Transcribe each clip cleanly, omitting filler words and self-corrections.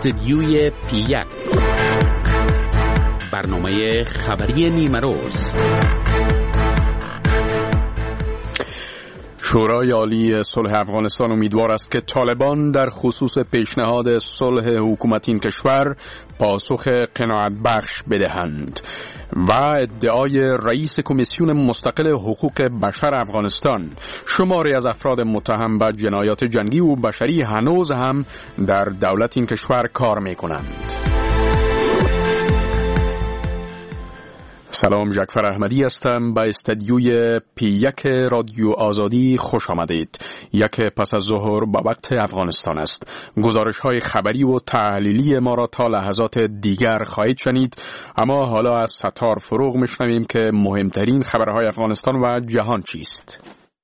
استدیوی پی1 برنامه خبری نیمه روز. شورای عالی صلح افغانستان امیدوار است که طالبان در خصوص پیشنهاد صلح حکومت این کشور پاسخ قناعت بخش بدهند و ادعای رئیس کمیسیون مستقل حقوق بشر افغانستان شماری از افراد متهم به جنایات جنگی و بشری هنوز هم در دولت این کشور کار می‌کنند. سلام، جعفر احمدی هستم. به استدیوی پی1 رادیو آزادی خوش آمدید. یک پس از ظهر به وقت افغانستان است. گزارش های خبری و تحلیلی ما را تا لحظات دیگر خواهید شنید، اما حالا از ستار فروغ میشنویم که مهمترین خبرهای افغانستان و جهان چیست.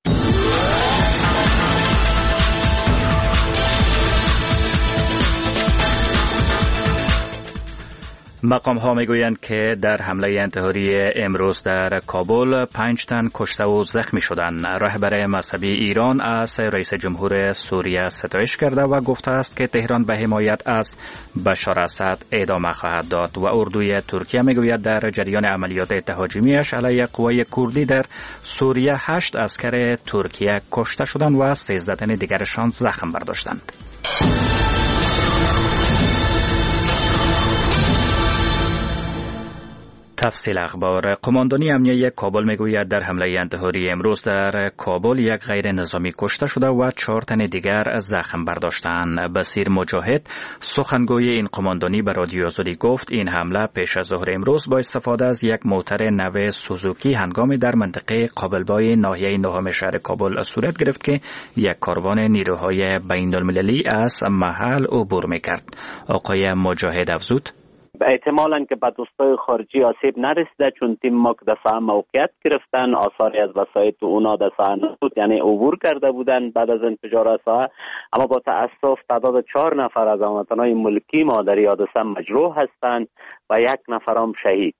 مقام ها میگویند که در حمله انتحاری امروز در کابل 5 تن کشته و زخمی شدند. رهبر مذهبی ایران از رئیس جمهور سوریه ستایش کرده و گفته است که تهران به حمایت از بشار اسد ادامه خواهد داد و اردوی ترکیه میگوید در جریان عملیات تهاجمیش علیه قوای کردی در سوریه 8 عسکر ترکیه کشته شدند و 13 تن دیگرشان زخم برداشتند. تفصیل اخبار. قماندانی امنیه کابل میگوید در حمله انتحاری امروز در کابل یک غیر نظامی کشته شده و 4 تن دیگر زخم برداشتند. بصیر مجاهد سخنگوی این قماندانی به رادیو آزادی گفت این حمله پیش از ظهر امروز با استفاده از یک موتر نو سوزوکی هنگامی در منطقه قابلبای ناحیه نهم شهر کابل صورت گرفت که یک کاروان نیروهای بین المللی از محل عبور میکرد. آقای مجاهد افزود احتمالاً که به دوستای خارجی آسیب نرسیده، چون تیم ما که دفعه موقعیت گرفتن، آثاری از وسایط اونا دفعه نبود، یعنی عبور کرده بودن بعد از انفجار اسلحه. اما با تأسف تعداد 4 نفر از هموطنان ملکی ما در حادثه مجروح هستند و 1 نفر هم شهید.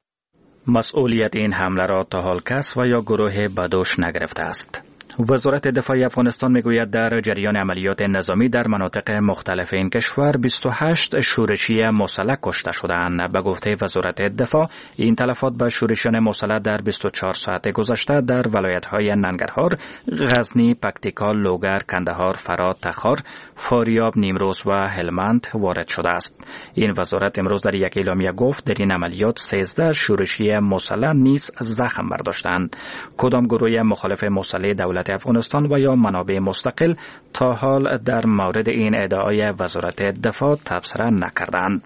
مسئولیت این حمله را تا حال کس و یا گروه بدوش نگرفته است. وزارت دفاع افغانستان میگوید در جریان عملیات نظامی در مناطق مختلف این کشور 28 شورشی مسلح کشته شدند. به گفته وزارت دفاع این تلفات به شورشیان مسلح در 24 ساعت گذشته در ولایت‌های ننگرهار، غزنی، پکتیکا، لوگر، کندهار، فرات، تخار، فاریاب، نیمروز و هلمند وارد شده است. این وزارت امروز در یک اعلامیه گفت در این عملیات 13 شورشی مسلح نیز زخم برداشتند. کدام گروه مخالف مسلح دولت افغانستان و یا منابع مستقل تا حال در مورد این ادعای وزارت دفاع تبصره نکردند.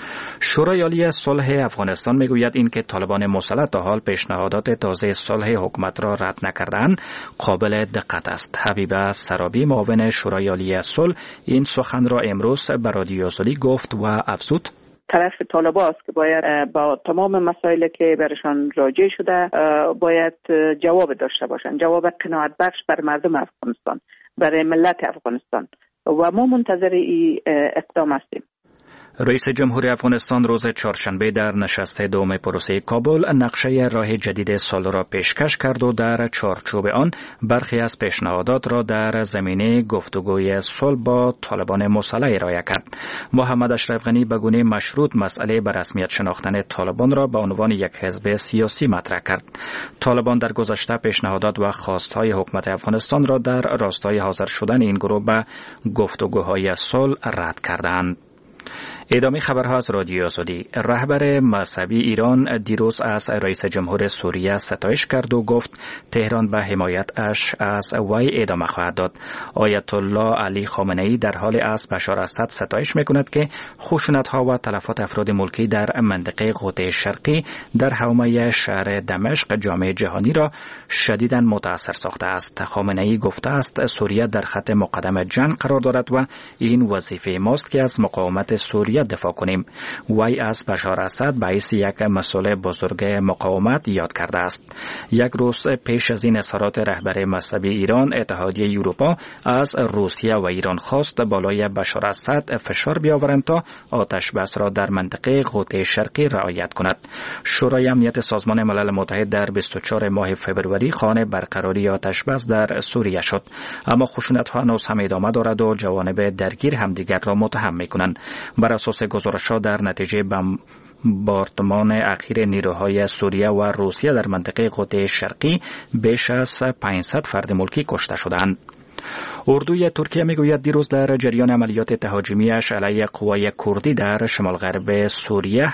شورای عالی صلح افغانستان میگوید این که طالبان مسلح تا حال پیشنهادات تازه صلح حکومت را رد نکردند قابل دقت است. حبیبه سرابی معاون شورای عالی صلح این سخن را امروز به رادیو آزادی گفت و افزود طرف طالبان است که باید با تمام مسائلی که برشان راجع شده باید جواب داشته باشند، جواب قناعت بخش بر مردم افغانستان، برای ملت افغانستان، و ما منتظر این اقدام هستیم. رئیس جمهور افغانستان روز چهارشنبه در نشست دوم پروسه کابل نقشه راه جدید صلح را پیشکش کرد و در چارچوب آن برخی از پیشنهادات را در زمینه گفتگوی صلح با طالبان مسلح ارائه کرد. محمد اشرف غنی به گونه مشروط مسئله به رسمیت شناختن طالبان را به عنوان یک حزب سیاسی مطرح کرد. طالبان در گذشته پیشنهادات و خواستهای حکومت افغانستان را در راستای حاضر شدن این گروه به گفتگوهای صلح رد کردند. ادامه خبرها از رادیو آزادی. رهبر مذهبی ایران دیروز از رئیس جمهور سوریه ستایش کرد و گفت تهران به حمایتش از وی ادامه خواهد داد. آیت الله علی خامنه‌ای در حال از بشار اسد ستایش می‌کند که خشونت‌ها و تلفات افراد ملکی در منطقه غوطه شرقی در حومه شهر دمشق جامعه جهانی را شدیداً متاثر ساخته است. خامنه‌ای گفته است سوریه در خط مقدم جنگ قرار دارد و این وظیفه ماست که از مقاومت سوریه دفاع کنیم. وی از بشار اسد به حیث یک مسئول بزرگ مقاومت یاد کرده است. یک روز پیش از این اظهارات رهبر مذهبی ایران، اتحادیه اروپا از روسیه و ایران خواست بالای بشار اسد فشار بیاورند تا آتش بس را در منطقه غوطه شرقی رعایت کند. شورای امنیت سازمان ملل متحد در 24 ماه فوریه خواهان برقراری آتش بس در سوریه شد، اما خشونت‌ها هنوز هم ادامه دارد و جوانب درگیر همدیگر را متهم می‌کنند. بر اساس گزارش‌ها در نتیجه بمباردمان اخیر نیروهای سوریه و روسیه در منطقه غده شرقی بیش از 500 فرد ملکی کشته شدند. اردوی ترکیه میگوید دیروز در جریان عملیات تهاجمیش علیه قوای کردی در شمال غرب سوریه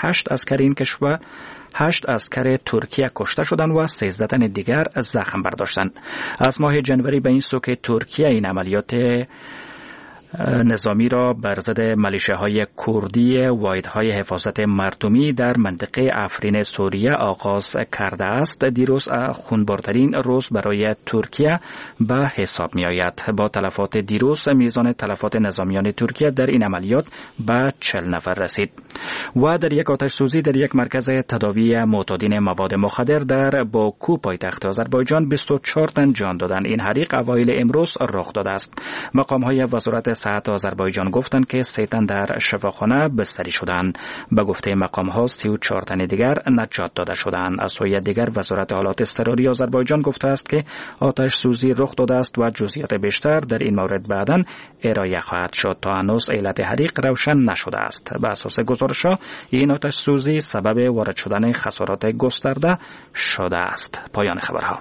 8 عسکر ترکیه کشته شدند و 13 تن دیگر زخم برداشتند. از ماه جنوری به این سو که ترکیه این عملیات نظامی را بر ضد ملیشه‌های کردی واحدهای حفاظت مردمی در منطقه افرین سوریه آغاز کرده است. دیروز خونبارترین روز برای ترکیه به حساب می آید. با تلفات دیروز میزان تلفات نظامیان ترکیه در این عملیات به 40 نفر رسید. و در یک آتش سوزی در یک مرکز تداوی معتادین مواد مخدر در باکو پایتخت آذربایجان 24 تن جان دادند. این حریق اوایل امروز رخ داده است. مقام‌های وزارت صحت آذربایجان گفتند که 3 تن در شفاخانه بستری شدند. به گفته مقام‌ها 34 تن دیگر نجات داده شدند. از سوی دیگر وزارت حالات اضطراری آذربایجان گفته است که آتش سوزی رخ داده است و جزئیات بیشتر در این مورد بعداً ارائه خواهد شد. تا هنوز علت حریق روشن نشده است. به اساس گزارش‌ها این آتش سوزی سبب وارد شدن خسارات گسترده شده است. پایان خبرها.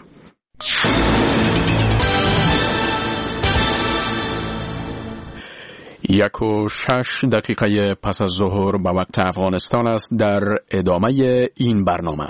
1:06 پس از ظهر به وقت افغانستان است. در ادامه این برنامه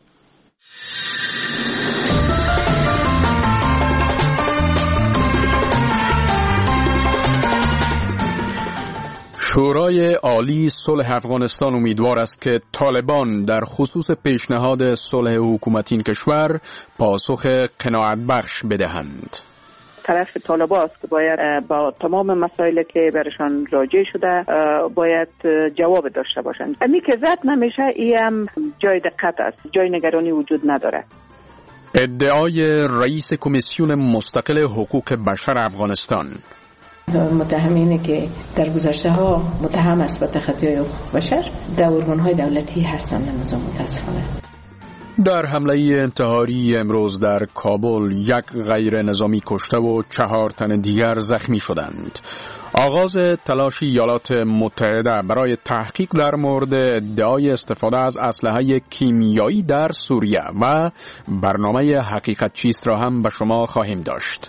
شورای عالی صلح افغانستان امیدوار است که طالبان در خصوص پیشنهاد صلح حکومتی این کشور پاسخ قناعت بخش بدهند. طرف طالبان است که باید با تمام مسائلی که برشان راجع شده باید جواب داشته باشند. امی که زد نمیشه هم جای دقت است، جای نگرانی وجود نداره. ادعای رئیس کمیسیون مستقل حقوق بشر افغانستان. متهمینی که در گذشته ها متهم است به تخطی حقوق بشر در ارگان‌های دولتی هستند نظام متاسفانه. در حمله انتحاری امروز در کابل 1 غیر نظامی کشته و 4 تن دیگر زخمی شدند. آغاز تلاش ایالات متحده برای تحقیق در مورد ادعای استفاده از اسلحه کیمیایی در سوریه و برنامه حقیقت چیست را هم به شما خواهیم داشت.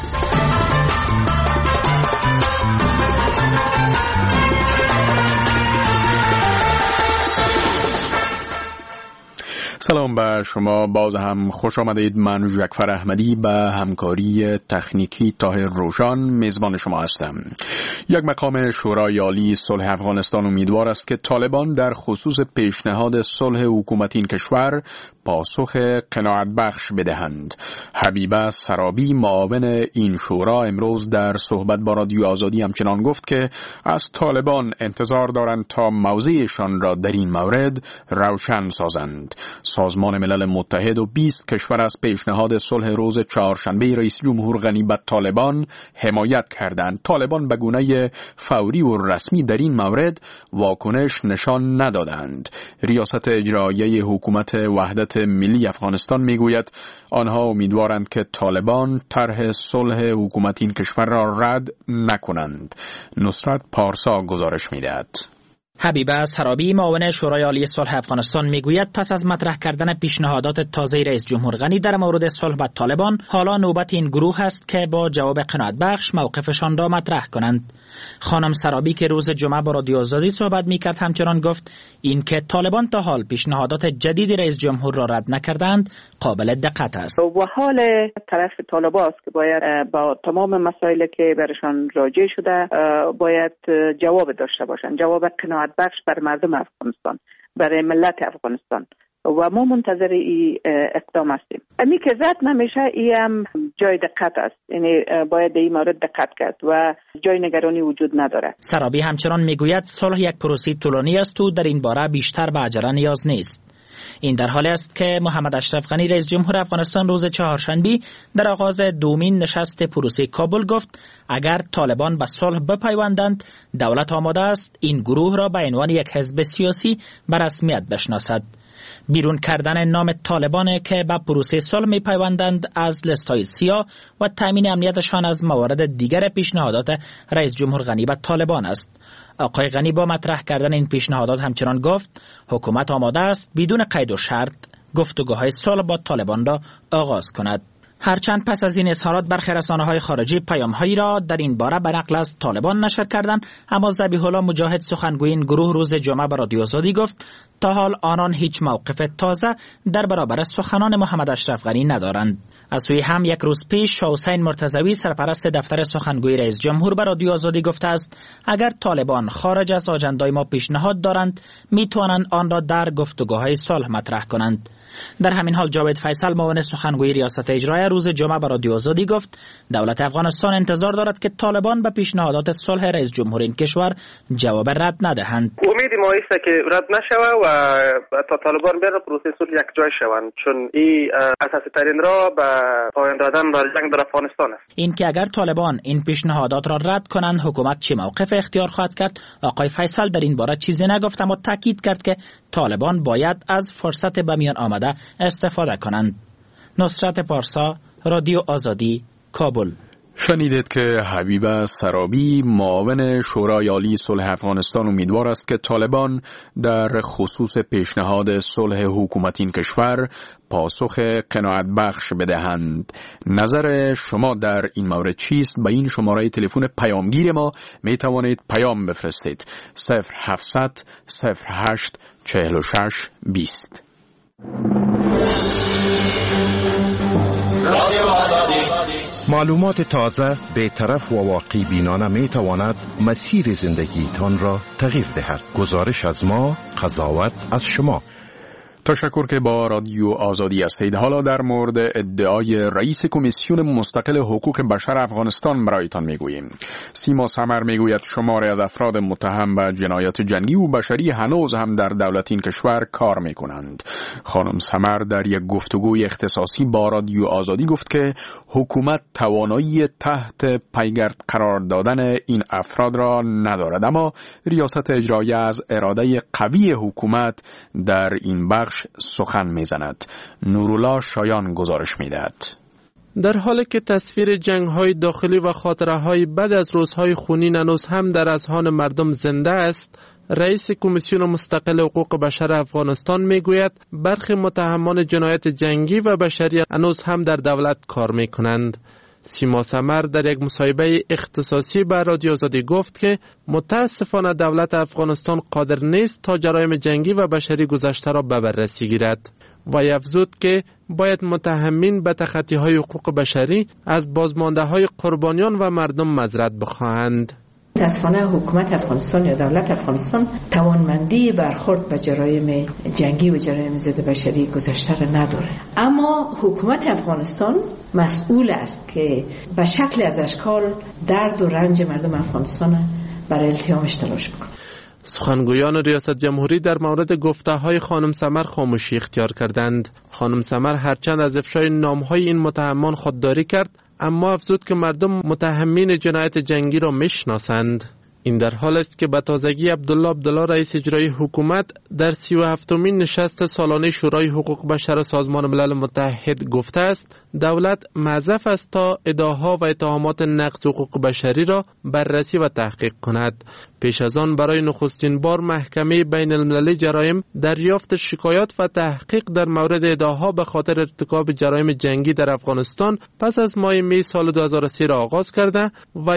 سلام به شما، باز هم خوش آمدید. من جعفر احمدی به همکاری تکنیکی طاهر روشان میزبان شما هستم. یک مقام شورای عالی صلح افغانستان امیدوار است که طالبان در خصوص پیشنهاد صلح حکومتی این کشور پاسخ قناعت بخش بدهند. حبیبه سرابی معاون این شورا امروز در صحبت با رادیو آزادی همچنان گفت که از طالبان انتظار دارند تا موضعشان را در این مورد روشن سازند. سازمان ملل متحد و 20 کشور از پیشنهاد صلح روز چهارشنبه رئیس جمهور غنی به طالبان حمایت کردند. طالبان به گونه فوری و رسمی در این مورد واکنش نشان ندادند. ریاست اجرایی حکومت وحدت ملی افغانستان میگوید آنها امیدوارند که طالبان طرح صلح حکومتی این کشور را رد نکنند. نصرت پارسا گزارش میدهد. حبیبه سرابی معاون شورای عالی صلح افغانستان میگوید پس از مطرح کردن پیشنهادات تازه رئیس جمهور غنی در مورد صلح با طالبان، حالا نوبت این گروه است که با جواب قناعت بخش موقفشان را مطرح کنند. خانم سرابی که روز جمعه با رادیو آزادی صحبت میکرد همچنان گفت این که طالبان تا حال پیشنهادات جدید رئیس جمهور را رد نکردند قابل دقت است. و حال طرف طالبان است که باید با تمام مسائلی که برشان راجع شده باید جواب داشته باشند، جواب قناعت بخش بر مردم افغانستان، برای ملت افغانستان، و ما منتظر این اقدام هستیم. امی که زد نمیشه هم جای دقت است، یعنی باید این مورد دقت کرد و جای نگرانی وجود نداره. سرابی همچنان میگوید صلح یک پروسه طولانی است و در این باره بیشتر به عجله نیاز نیست. این در حالی است که محمد اشرف غنی رئیس جمهور افغانستان روز چهارشنبه در آغاز دومین نشست پروسه کابل گفت اگر طالبان به صلح بپیوندند دولت آماده است این گروه را به عنوان یک حزب سیاسی به رسمیت بشناسد. بیرون کردن نام طالبان که به پروسه صلح می‌پیوندند از لیست‌های سیاه و تامین امنیتشان از موارد دیگر پیشنهادات رئیس جمهور غنی به طالبان است. آقای غنی با مطرح کردن این پیشنهادات همچنان گفت حکومت آماده است بدون قید و شرط گفتگوهای صلح با طالبان را آغاز کند. هرچند پس از این اظهارات برخی رسانه‌های خارجی پیام‌هایی را در این باره به نقل از طالبان نشر کردند، اما ذبیح الله مجاهد سخنگوی این گروه روز جمعه به رادیو آزادی گفت تا حال آنان هیچ موقف تازه در برابر سخنان محمد اشرف غنی ندارند. از سوی هم یک روز پیش شاه حسین مرتضوی سرپرست دفتر سخنگوی رئیس جمهور به رادیو آزادی گفته است اگر طالبان خارج از آجندای ما پیشنهاد دارند میتوانند آن را در گفتگوهای صلح مطرح کنند. در همین حال جاوید فیصل معاون سخنگوی ریاست اجرایی روز جمعه به رادیو آزادی گفت دولت افغانستان انتظار دارد که طالبان به پیشنهادات صلح رئیس جمهور این کشور جواب رد ندهند. امید ما است که رد نشود و تا طالبان بر پروسه صلح یک جای شوند، چون این اساسی ترین راه به پایان دادن بر جنگ در افغانستان است. این که اگر طالبان این پیشنهادات را رد کنند حکومت چه موقف اختیار خواهد کرد، آقای فیصل در این باره چیزی نگفت، اما تاکید کرد که طالبان باید از فرصت به میان آمده استفاده کنند. نصرت پارسا، رادیو آزادی، کابل. شنیدید که حبیب سرابی معاون شورای عالی صلح افغانستان امیدوار است که طالبان در خصوص پیشنهاد صلح حکومت این کشور پاسخ قناعت بخش بدهند. نظر شما در این مورد چیست؟ به این شماره تلفن پیامگیر ما می توانید پیام بفرستید 0700 08 46 20. معلومات تازه، بی‌طرف و واقعی بینانه می تواند مسیر زندگیتان را تغییر دهد. گزارش از ما، قضاوت از شما. تشکر که با رادیو آزادی هستید. حالا در مورد ادعای رئیس کمیسیون مستقل حقوق بشر افغانستان برایتان میگوییم. سیما سمر میگوید شماری از افراد متهم به جنایت جنگی و بشری هنوز هم در دولت این کشور کار میکنند. خانم سمر در یک گفتگوی اختصاصی با رادیو آزادی گفت که حکومت توانایی تحت پیگرد قرار دادن این افراد را ندارد، اما ریاست اجرایی از اراده قوی حکومت در این بخش سخن میزند. نورالله شایان گزارش میدهد. در حالی که تصویر جنگ‌های داخلی و خاطره‌های بد از روزهای خونین هنوز هم در اذهان مردم زنده است، رئیس کمیسیون مستقل حقوق بشر افغانستان میگوید برخی متهمان جنایت جنگی و بشری هنوز هم در دولت کار میکنند. سیما سمر در یک مصاحبه اختصاصی با رادیو آزادی گفت که متاسفانه دولت افغانستان قادر نیست تا جرایم جنگی و بشری گذشته را به بررسی گیرد و افزود که باید متهمین به تخطی‌های حقوق بشری از بازمانده‌های قربانیان و مردم معذرت بخواهند. متاسفانه حکومت افغانستان یا دولت افغانستان توانمندی برخورد به جرایم جنگی و جرایم ضد بشری گذشته را نداره، اما حکومت افغانستان مسئول است که به شکل از اشکال درد و رنج مردم افغانستان برای التیامش تلاش بکنه. سخنگویان ریاست جمهوری در مورد گفته‌های خانم سمر خاموشی اختیار کردند. خانم سمر هرچند از افشای نام‌های این متهمان خودداری کرد، اما افزود که مردم متهمین جنایت جنگی را میشناسند. این در حال است که به تازگی عبدالله رئیس اجرایی حکومت در 37مین نشست سالانه شورای حقوق بشر سازمان ملل متحد گفته است دولت معذف است تا ادعاها و اتهامات نقض حقوق بشری را بررسی و تحقیق کند. پیش از آن برای نخستین بار محکمه بین المللی جرایم دریافت شکایات و تحقیق در مورد ادعاها به خاطر ارتکاب جرایم جنگی در افغانستان پس از ماه می سال 2003 را آغاز کرده و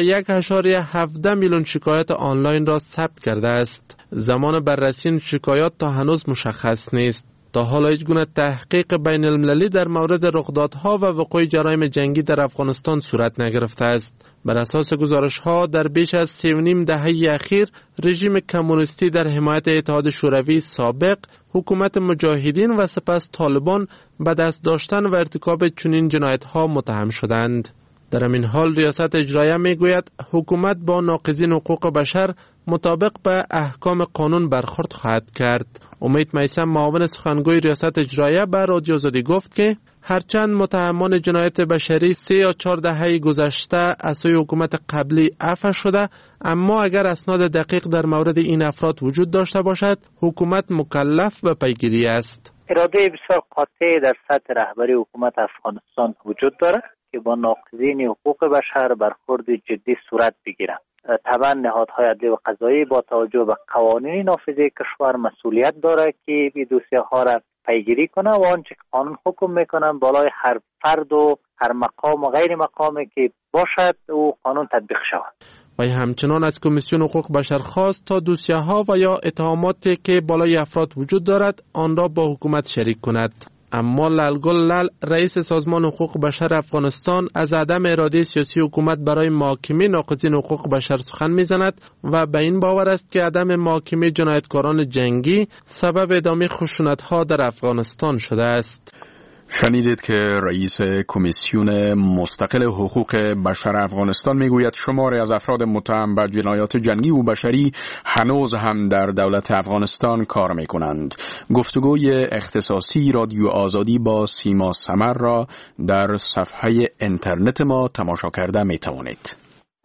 1.17 میلیون شکایات آنلاین را ثبت کرده است. زمان بررسی این شکایات تا هنوز مشخص نیست. تا حالا هیچ گونه تحقیق بین المللی در مورد رخدادها و وقوع جرایم جنگی در افغانستان صورت نگرفته است. بر اساس گزارش‌ها در بیش از 3.5 دهه اخیر رژیم کمونیستی در حمایت اتحاد شوروی سابق، حکومت مجاهدین و سپس طالبان به دست داشتن و ارتکاب چنین جنایت‌ها متهم شدند. در این حال ریاست اجرایی میگوید حکومت با ناقضین حقوق بشر مطابق به احکام قانون برخورد خواهد کرد. امید میثم معاون سخنگوی ریاست اجرایی به رادیو آزادی گفت که هرچند متهمان جنایت بشری 3 یا 4 دهه گذشته از سوی حکومت قبلی عفو شده، اما اگر اسناد دقیق در مورد این افراد وجود داشته باشد حکومت مکلف به پیگیری است. اراده بسیار قاطع در سطح رهبری حکومت افغانستان وجود دارد که با ناقضین حقوق بشر برخورد جدی صورت بگیرد. طبعا نهادهای عدلی و قضایی با توجه به قوانین نافذه کشور مسئولیت دارد که این دوسیه ها را پیگیری کنه و آنچه که قانون حکم میکنه بالای هر فرد و هر مقام و غیر مقامی که باشد او قانون تطبیق شود. و همچنان از کمیسیون حقوق بشر خواست تا دوسیه ها و یا اتهاماتی که بالای افراد وجود دارد آن را با حکومت شریک کند. اما للگل لل رئیس سازمان حقوق بشر افغانستان از عدم اراده سیاسی حکومت برای محاکمه ناقضین حقوق بشر سخن میزند و به این باور است که عدم محاکمه جنایتکاران جنگی سبب ادامه خشونت‌ها در افغانستان شده است. شنیدید که رئیس کمیسیون مستقل حقوق بشر افغانستان میگوید شماری از افراد متهم به جنایات جنگی و بشری هنوز هم در دولت افغانستان کار میکنند. گفتگوی اختصاصی رادیو آزادی با سیما سمر را در صفحه اینترنت ما تماشا کرده میتوانید.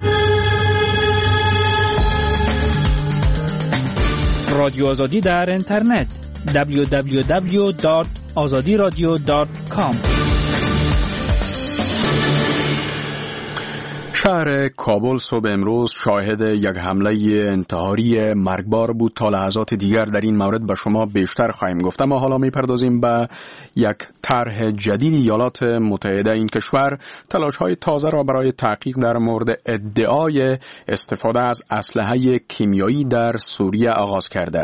رادیو آزادی در اینترنت www.azadiradio.com. شهر کابل صبح امروز شاهد یک حمله انتحاری مرگبار بود. تا لحظات دیگر در این مورد به شما بیشتر خواهیم گفت. ما حالا میپردازیم به یک طرح جدید ایالات متحده. این کشور تلاش‌های تازه را برای تحقیق در مورد ادعای استفاده از اسلحه کیمیایی در سوریه آغاز کرده.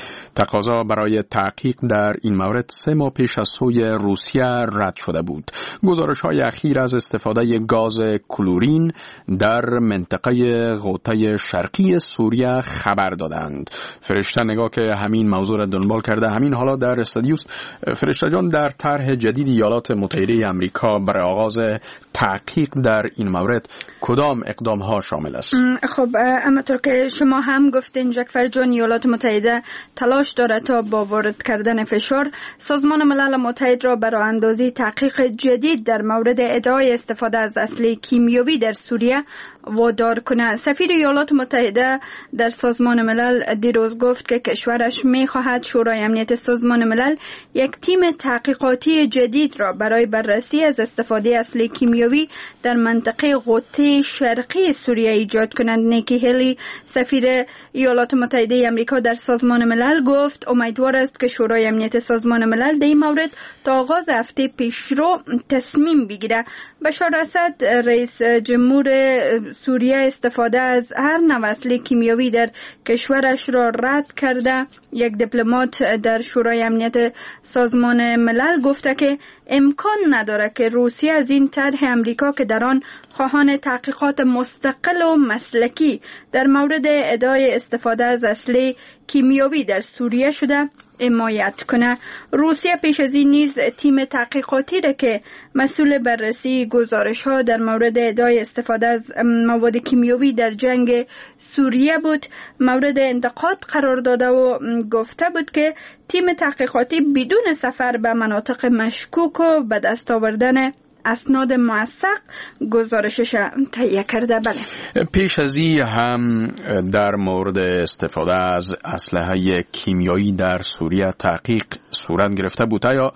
تقاضا برای تحقیق در این مورد 3 ماه پیش از سوی روسیه رد شده بود. گزارش‌های اخیر از استفاده گاز کلورین در منطقه غوطه شرقی سوریه خبر دادند. فرشته نگاه که همین موضوع را دنبال کرده همین حالا در استودیوست. فرشته جان، در طرح جدید ایالات متحده آمریکا برای آغاز تحقیق در این مورد کدام اقدام‌ها شامل است؟ خب همونطور که شما هم گفتین جعفر جان، ایالات متحده تلاش داره تا با وارد کردن فشار سازمان ملل متحد را برای اندازی تحقیق جدید در مورد ادعای استفاده از اسلحه کیمیایی در سوریه وادار کنه. سفیر ایالات متحده در سازمان ملل دیروز گفت که کشورش می‌خواهد شورای امنیت سازمان ملل یک تیم تحقیقاتی جدید را برای بررسی از استفاده اسلحه کیمیایی در منطقه غوطه شرقی سوریه ایجاد کنند. نیکی هیلی سفیر ایالات متحده آمریکا در سازمان ملل گفت امیدوار است که شورای امنیت سازمان ملل در این مورد تا آغاز هفته پیشرو تصمیم بگیره. بشار اسد رئیس جمهور سوریه استفاده از هر نوع اسلحه کیمیایی در کشورش را رد کرده. یک دیپلمات در شورای امنیت سازمان ملل گفته که امکان نداره که روسیه از این طرح امریکا که در آن خواهان تحقیقات مستقل و مسلکی در مورد ادعای استفاده از اسلحه کیمیایی در سوریه شده حمایت کنه. روسیه پیش از این نیز تیم تحقیقاتی را که مسئول بررسی گزارش‌ها در مورد ادعای استفاده از مواد کیمیایی در جنگ سوریه بود مورد انتقاد قرار داده و گفته بود که تیم تحقیقاتی بدون سفر به مناطق مشکوک و به دست آوردن اسناد موثق گزارشش تهیه کرده. بله. پیش از این هم در مورد استفاده از اسلحه کیمیایی در سوریه تحقیق صورت گرفته بود. یا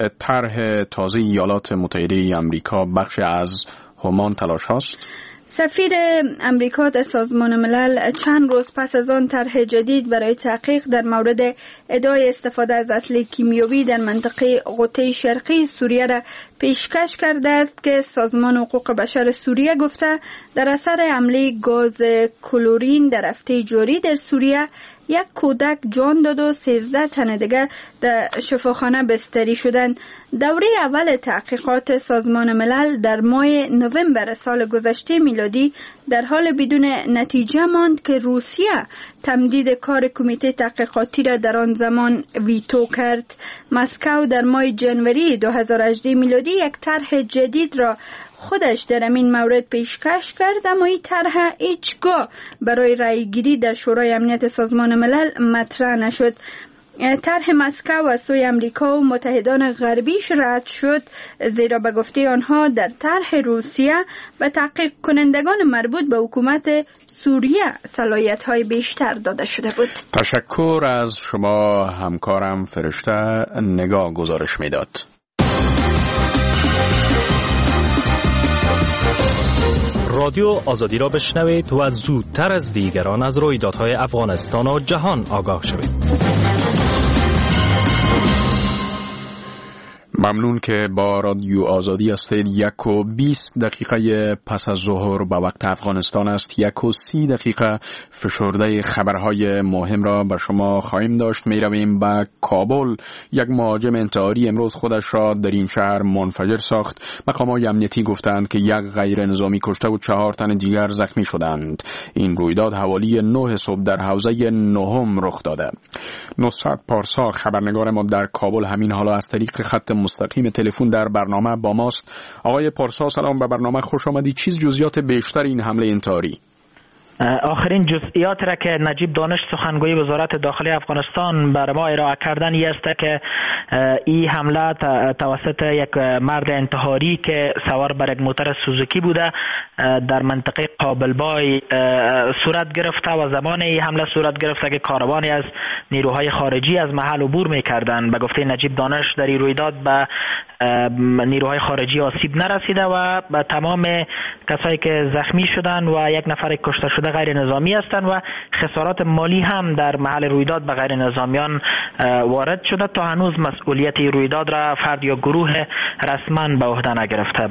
طرح تازه ایالات متحده آمریکا بخش از همان تلاش هاست؟ سفیر امریکا در سازمان ملل چند روز پس از آن طرح جدید برای تحقیق در مورد ادعای استفاده از اسلحه کیمیایی در منطقه غوطه شرقی سوریه را پیشکش کرده است که سازمان حقوق بشر سوریه گفته در اثر حمله گاز کلورین در هفته جاری در سوریه یک کودک جان داد و 13 تن دیگر در شفاخانه بستری شدند. دوره اول تحقیقات سازمان ملل در ماه نوامبر سال گذشته میلادی در حال بدون نتیجه ماند که روسیه تمدید کار کمیته تحقیقاتی را در آن زمان ویتو کرد. مسکو در ماه جنوری 2018 میلادی یک طرح جدید را خودش در این مورد پیشکش کرد، اما این طرح هیچگاه برای رأی گیری در شورای امنیت سازمان ملل مطرح نشد. طرح مسکو و سوی امریکا و متحدان غربیش رد شد، زیرا به گفته آنها در طرح روسیه و تحقیق کنندگان مربوط به حکومت سوریه صلاحیت‌های بیشتر داده شده بود. تشکر از شما همکارم فرشته نگاه گزارش میداد. رادیو آزادی را بشنوید و زودتر از دیگران از رویدادهای افغانستان و جهان آگاه شوید. ممنون که با رادیو آزادی هستید. 1:20 پس از ظهر به وقت افغانستان است. 1:30 فشرده خبرهای مهم را به شما خواهیم داشت. می رویم به کابل. یک مهاجم انتحاری امروز خودش را در این شهر منفجر ساخت. مقامات امنیتی گفتند که یک غیر نظامی کشته و 4 تن دیگر زخمی شدند. این رویداد حوالی 9 صبح در حوزه نهم رخ داده. نصرت پارسا خبرنگار ما در کابل همین حالا از طریق خط مستقیم تلفن در برنامه با ماست. آقای پارسا سلام، به برنامه خوش آمدید. چیز جزئیات بیشتر این حمله انتحاری؟ آخرین جزئیات را که نجیب دانش سخنگوی وزارت داخلی افغانستان بر ما ارائه کردن است که این حمله توسط یک مرد انتحاری که سوار بر یک موتر سوزوکی بوده در منطقه قابلبای صورت گرفته و زمان این حمله صورت گرفته که کاروانی از نیروهای خارجی از محل عبور می‌کردند. به گفته نجیب دانش در این رویداد به نیروهای خارجی آسیب نرسیده و به تمام کسایی که زخمی شدند و یک نفر کشته شده غیر نظامی هستند و خسارات مالی هم در محل رویداد به غیر نظامیان وارد شده. تا هنوز مسئولیت رویداد را فرد یا گروه رسما به عهده نگرفته.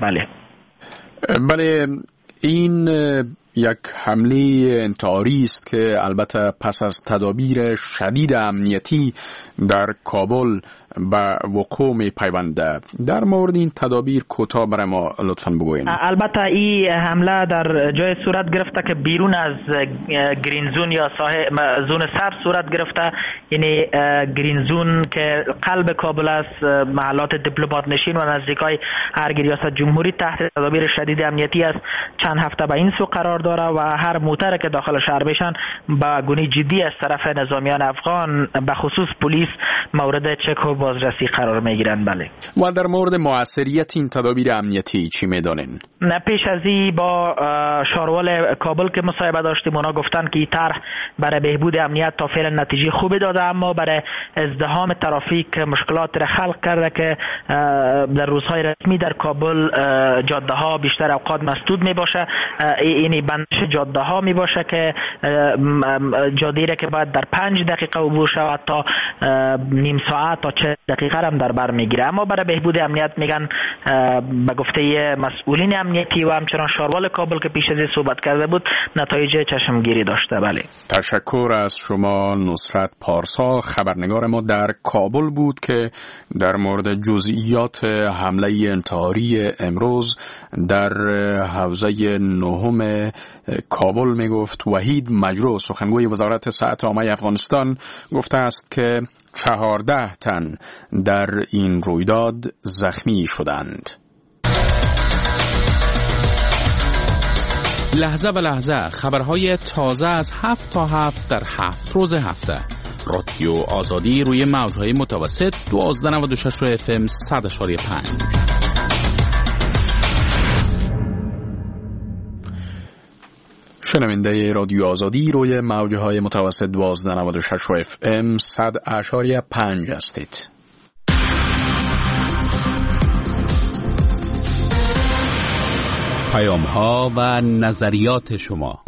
بله این یک حمله انتحاری است که البته پس از تدابیر شدید امنیتی در کابل به وقوع می پیونده. در مورد این تدابیر کوتاه برای ما لطفاً بگوین. البته این حمله در جای صورت گرفته که بیرون از گرین زون یا زون سبز صورت گرفته، یعنی گرین زون که قلب کابل است، محلات دیپلمات نشین و نزدیکای ارگ ریاست جمهوری تحت تدابیر شدید امنیتی است. چند هفته به این سو قرار داره و هر موتر که داخل شهر بشن با گونه جدی از طرف نظامیان افغان به خصوص پلیس مورد چک و بازرسی قرار میگیرن. بله. و در مورد موثریت این تدابیر امنیتی چی میدانین؟ نه پیش از این با شاروال کابل که مصاحبه داشتیم اونا گفتن که این طرح برای بهبود امنیت تا فعلا نتیجه خوبی داده، اما برای ازدحام ترافیک مشکلات را خلق کرده که در روزهای رسمی در کابل جاده ها بیشتر اوقات مسدود می باشه. یعنی بندش جاده ها می باشه که جاده را که باید در 5 دقیقه عبور شود تا نیم ساعت تا 40 دقیقه هم در بر میگیره. اما برای بهبود امنیت میگن به گفته مسئولین امنیتی و همچنان شاروال کابل که پیش از این صحبت کرده بود نتایج چشمگیری داشته. بله. تشکر از شما نصرت پارسا خبرنگار ما در کابل بود که در مورد جزئیات حمله انتحاری امروز در حوزه نهم کابل میگفت. وحید مجروح سخنگوی وزارت صحت عامه افغانستان گفته است که 14 تن در این رویداد زخمی شدند. لحظه به لحظه خبرهای تازه از 7 تا 7 در 7 روز هفته. رادیو آزادی روی موجهای متوسط 1296 FM 100.5. شنونده رادیو آزادی روی موجهای متوسط 1296 FM 100.5 هستید. پیام‌ها و نظریات شما.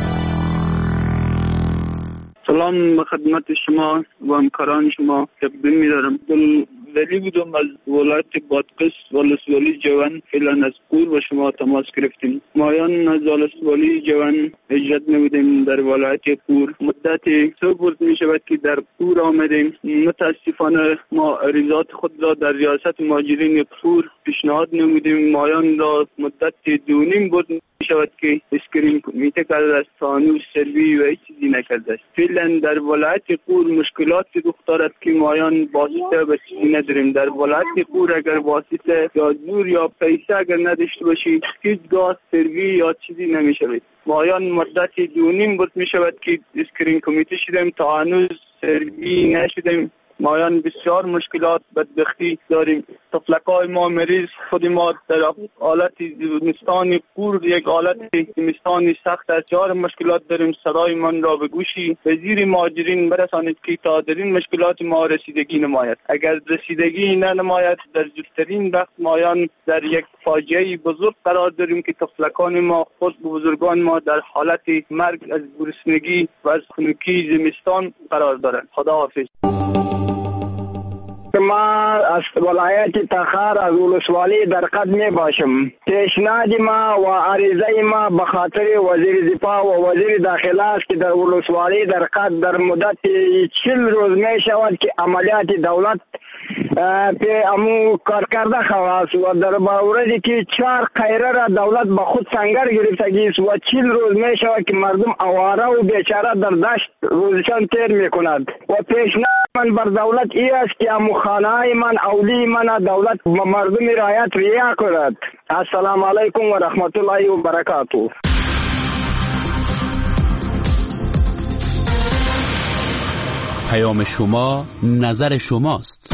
سلام خدمت شما و همکاران شما. تقدیم می‌دارم. ولی بودم از ولایت بادغیس ولسوالی جوان. فعلا از پور با شما تماس گرفتیم. مایان از ولسوالی جوان اجرت نمودیم در ولایت پور. مدت 3 روز می شود که در پور آمدیم. متاسفانه ما عریضات خود را در ریاست مهاجرین پور پیشنهاد نمودیم. مایان را مدت 2.5 بود می شود که اسکرین کمیته کرده است، هنوز سروی و هیچ چیزی نکرده است. فعلا در ولایت پور مشکلات رخ دارد که مایان واسطه به چیزی نداریم. در ولایت پور اگر واسطه یا دور یا پیسه اگر نداشته باشید هیچ گاز سروی یا چیزی نمی شود. مایان مدت 2.5 بود می شود که اسکرین کمیته شدیم، تا هنوز سروی نشدیم. مایان بسیار مشکلات بدبختی داریم. طفلکای ما مریض، خود ما در حالت زمستان قور، یک حالت زمستانی سخت است. بسیار مشکلات داریم. صدای من را به گوشی وزیر مهاجرین برسانید که تا در این مشکلات ما رسیدگی نماید. اگر رسیدگی نماید در زودترین وقت مایان در یک فاجعه بزرگ قرار داریم که طفلکان ما، خود بزرگان ما در حالت مرگ از گرسنگی و از خنکی زمستان قرار دارند. خداحافظ. ما از ولایت تخار از ولسوالی در قد می باشم. پیشنهاد ما و عریضه ما به خاطر وزیر دفاع و وزیر داخله است که در ولسوالی در قد در مدت 40 روز می شود که عملیات دولت به امو کار کرده خواست و در باوردی که 4 قیره را دولت به خود سنگر گرفتگی است و 40 روز می شود که مردم آواره و بیچاره در دشت روزشان تیر می کند و پیشنهاد من بر دولت ای است که امو خانه من اولی من دولت به مردم رعایت رعایت کند. السلام علیکم و رحمت الله و برکاته. پیام شما نظر شماست.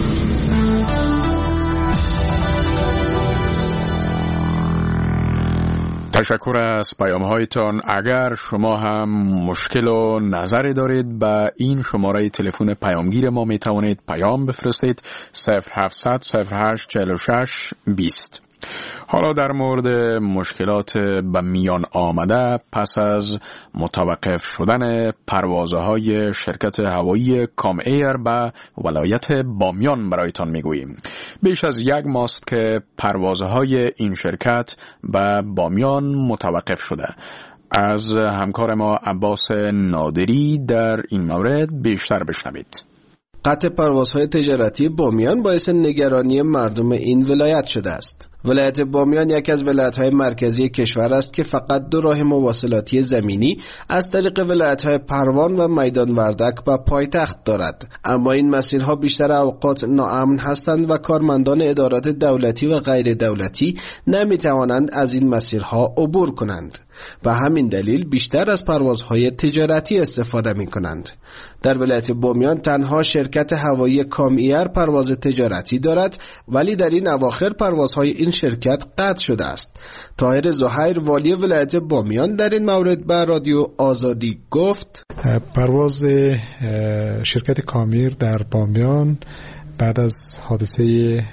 تشکر از پیام‌هایتان. اگر شما هم مشکل و نظری دارید به این شماره تلفن پیامگیر ما می توانید پیام بفرستید 0700 08 46 20. حالا در مورد مشکلات به میان آمده پس از متوقف شدن پروازهای شرکت هوایی کام ایر به ولایت بامیان برایتان میگوییم. بیش از 1 ماه است که پروازهای این شرکت به بامیان متوقف شده. از همکار ما عباس نادری در این مورد بیشتر بشنوید. قطع پروازهای تجارتی بامیان باعث نگرانی مردم این ولایت شده است. ولایت بامیان یکی از ولایت‌های مرکزی کشور است که فقط 2 راه مواصلاتی زمینی از طریق ولایت‌های پروان و میدان وردک به پایتخت دارد، اما این مسیرها بیشتر اوقات ناامن هستند و کارمندان ادارات دولتی و غیر دولتی نمی‌توانند از این مسیرها عبور کنند. و همین دلیل بیشتر از پروازهای تجارتی استفاده می کنند. در ولایت بامیان تنها شرکت هوایی کام ایر پرواز تجارتی دارد، ولی در این اواخر پروازهای این شرکت قطع شده است. طاهر زهیر والی ولایت بامیان در این مورد به رادیو آزادی گفت: پرواز شرکت کام ایر در بامیان بعد از حادثه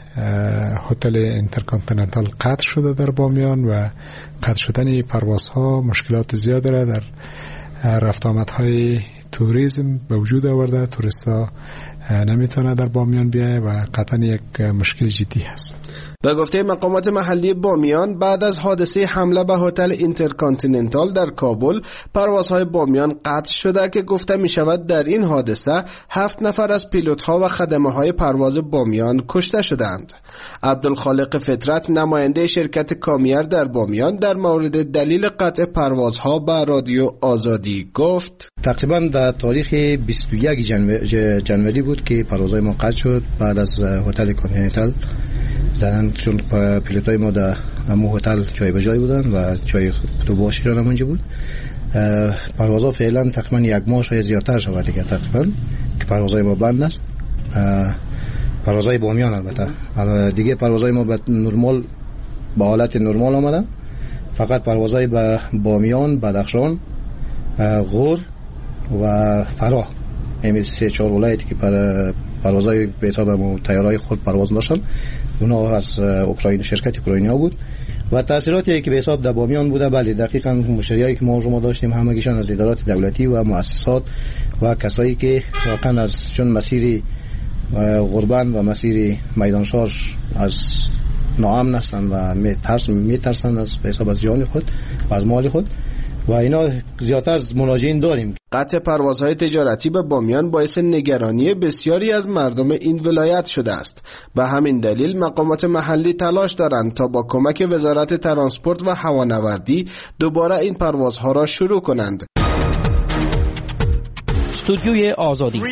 هتل اینترکانتیننتال قطع شده در بامیان و قطع شدن پروازها مشکلات زیاد را در رفت آمدهای توریسم به وجود آورده. توریستا نمیتونه در بامیان بیایه و قطعا یک مشکل جدی هست. به گفته مقامات محلی بامیان بعد از حادثه حمله به هتل اینترکانتیننتال در کابل پروازهای بامیان قطع شده که گفته می شود در این حادثه 7 نفر از پیلوت‌ها و خدمه‌های پرواز بامیان کشته شدند. عبدالخالق فطرت نماینده شرکت کام ایر در بامیان در مورد دلیل قطع پروازها به رادیو آزادی گفت: تقریبا در تاریخ 21 جنوری بود که پروازهای ما قطع شد بعد از هتل کانتیننتال زدن، چون پیلوتای ما در همون هتل جای به جای بودن و جای اتوبوسی را اونجا بود. پروازها فعلا تقریبا 1 ماه شاید زیادتر شود دیگه تقریبا که پروازهای ما بند است. پروازهای بامیان البته دیگه پروازهای ما به نرمال به حالت نرمال آمدن. فقط پروازهای به بامیان، بدخشان، غور و فراه، همین 3-4 ولایتی که پروازهای به حساب تیارهای خود پرواز داشتن، اونا از اوکراین، شرکت اوکراینیا بود و تاثیراتی که به حساب در بامیان بوده. بله دقیقاً مشتریایی که ما داشتیم همگیشان از ادارات دولتی و مؤسسات و کسایی که واقعا از چون مسیر غربان و مسیر میدانشار از ناامن هستند و میترسن از به حساب از جان خود و از مال خود و اینا زیادتر از مراجعین داریم. قطع پروازهای تجارتی به بامیان باعث نگرانی بسیاری از مردم این ولایت شده است. به همین دلیل مقامات محلی تلاش دارند تا با کمک وزارت ترانسپورت و هوانوردی دوباره این پروازها را شروع کنند. استودیوی آزادی.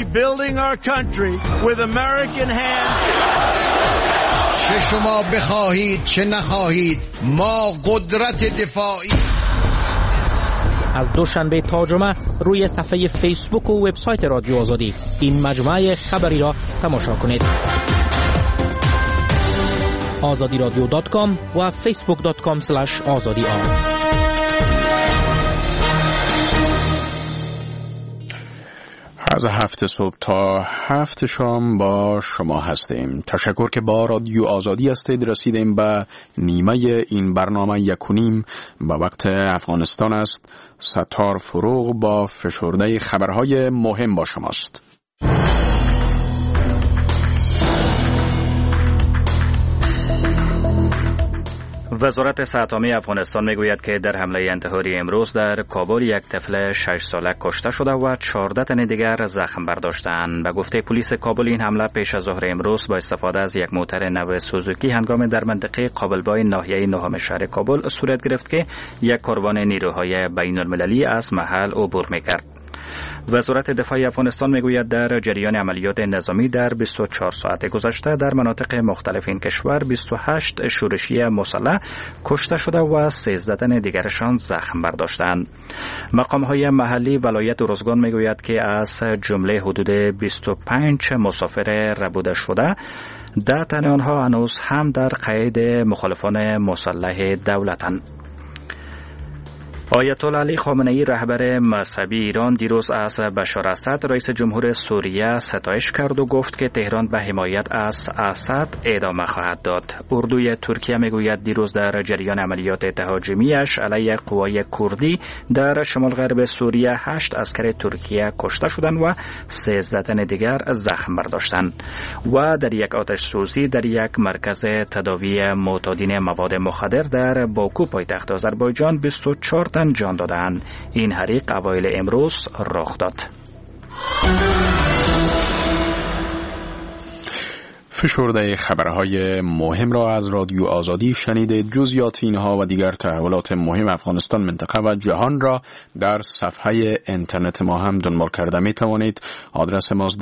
چه شما بخواهید چه نخواهید ما قدرت دفاعی. از دوشنبه تا جمعه روی صفحه فیسبوک و وبسایت رادیو آزادی این مجموعه خبری را تماشا کنید. azadiradio.com و facebook.com/azadi. از 7 صبح تا 7 شام با شما هستیم. تشکر که با رادیو آزادی هستید. رسیدیم به نیمه این برنامه 1:30 و وقت افغانستان است. ستار فروغ با فشرده خبرهای مهم با شماست. وزارت صحت عامه افغانستان میگوید که در حمله انتحاری امروز در کابل یک طفل 6 ساله کشته شده و 14 تن دیگر زخم برداشتند. به گفته پلیس کابل این حمله پیش از ظهر امروز با استفاده از یک موتر نو سوزوکی هنگام در منطقه قابلبای ناحیه نهم شهر کابل صورت گرفت که یک کاروان نیروهای بین المللی از محل عبور میکرد. وزارت دفاع افغانستان میگوید در جریان عملیات نظامی در 24 ساعت گذشته در مناطق مختلف این کشور 28 شورشی مسلح کشته شده و 13 تن دیگرشان زخم برداشتند. مقام‌های محلی ولایت ارزگان میگوید که از جمله حدود 25 مسافر ربوده شده 10 تن آنها هنوز هم در قید مخالفان مسلح دولتند. آیت الله علی خامنه‌ای رهبر مذهبی ایران دیروز از بشار اسد رئیس جمهور سوریه ستایش کرد و گفت که تهران به حمایت از اسد ادامه خواهد داد. اردوی ترکیه میگوید دیروز در جریان عملیات تهاجمیش علیه قوای کردی در شمال غرب سوریه 8 عسکر ترکیه کشته شدند و 13 تن دیگر زخم برداشتند و در یک آتش سوزی در یک مرکز تداوی معتادین مواد مخدر در باکو پایتخت آذربایجان 24 جان دادند. این حریق اوایل امروز رخ داد. فشرده خبرهای مهم را از رادیو آزادی شنیدید. جزئیات اینها و دیگر تحولات مهم افغانستان، منطقه و جهان را در صفحه اینترنت ما هم دنبال کرده می توانید. آدرس ماست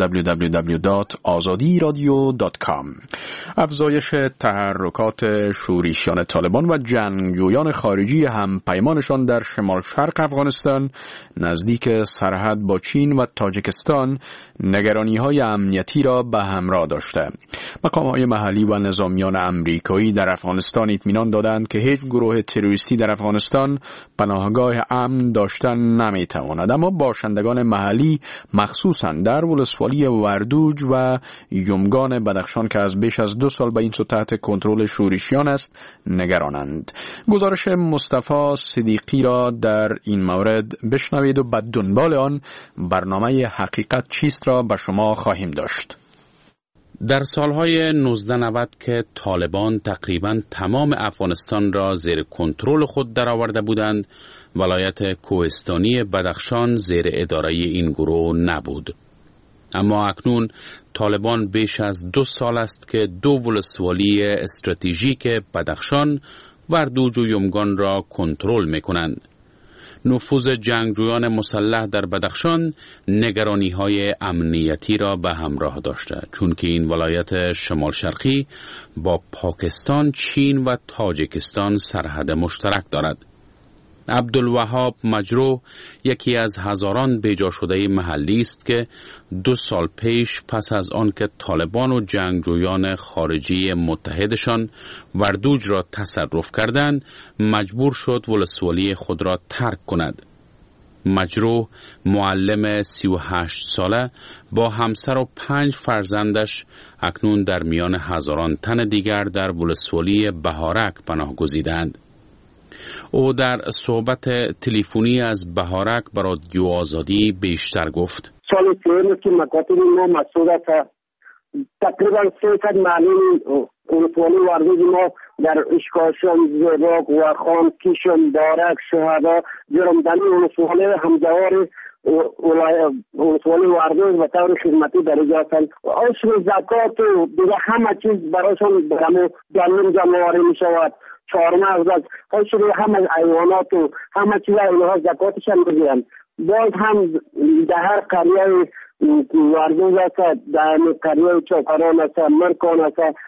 www.azadiradio.com. افزایش تحرکات شورشیان طالبان و جنگجویان خارجی هم پیمانشان در شمال شرق افغانستان نزدیک سرحد با چین و تاجیکستان نگرانی‌های امنیتی را به همراه داشته. مقام‌های محلی و نظامیان امریکایی در افغانستان اطمینان دادند که هیچ گروه تروریستی در افغانستان پناهگاه امن داشتن نمی‌تواند، اما باشندگان محلی مخصوصاً در ولسوالی وردوج و یمگان بدخشان که از بیش از 2 سال به این سو تحت کنترل شورشیان است نگرانند. گزارش مصطفی صدیقی را در این مورد بشنوید و بعد دنبال آن برنامه حقیقت چیست را به شما خواهیم داشت. در سالهای 1990 که طالبان تقریباً تمام افغانستان را زیر کنترل خود درآورده بودند، ولایت کوهستانی بدخشان زیر اداره این گروه نبود. اما اکنون طالبان بیش از 2 سال است که 2 ولسوالی استراتژیک بدخشان، وردوج و یمگان را کنترل می‌کنند. نفوذ جنگجویان مسلح در بدخشان نگرانی‌های امنیتی را به همراه داشته، چون که این ولایت شمال شرقی با پاکستان، چین و تاجیکستان سرحد مشترک دارد. عبدالوهاب مجروح یکی از هزاران بیجا شده محلی است که 2 سال پیش پس از آن که طالبان و جنگجویان خارجی متحدشان وردوج را تصرف کردند مجبور شد ولسوالی خود را ترک کند. مجروح معلم 38 ساله با همسر و 5 فرزندش اکنون در میان هزاران تن دیگر در ولسوالی بهارک پناه گزیدند. او در صحبت تلفنی از بهارک به رادیو آزادی بیشتر گفت: سال پیش که مکاتب ما مسئول است، تقریبا 300 معلم ولسوالی وردوج ما در اشکاشم، زیباک و خان، کیشم، بارک، شهدا، جرمدنی ولسوالی همجوار ولسوالی وردوج به طور خدمتی درجه هستند. عشر زکات و دیگه همه چیز برایشان برامو جانم جمعواری می شود. 4 مغز از همه حیوانات و همه چیز اینها زکاتشان میگیرند. باز هم در هر قریه وردوج است، در قریه چوکران است، مرکان است،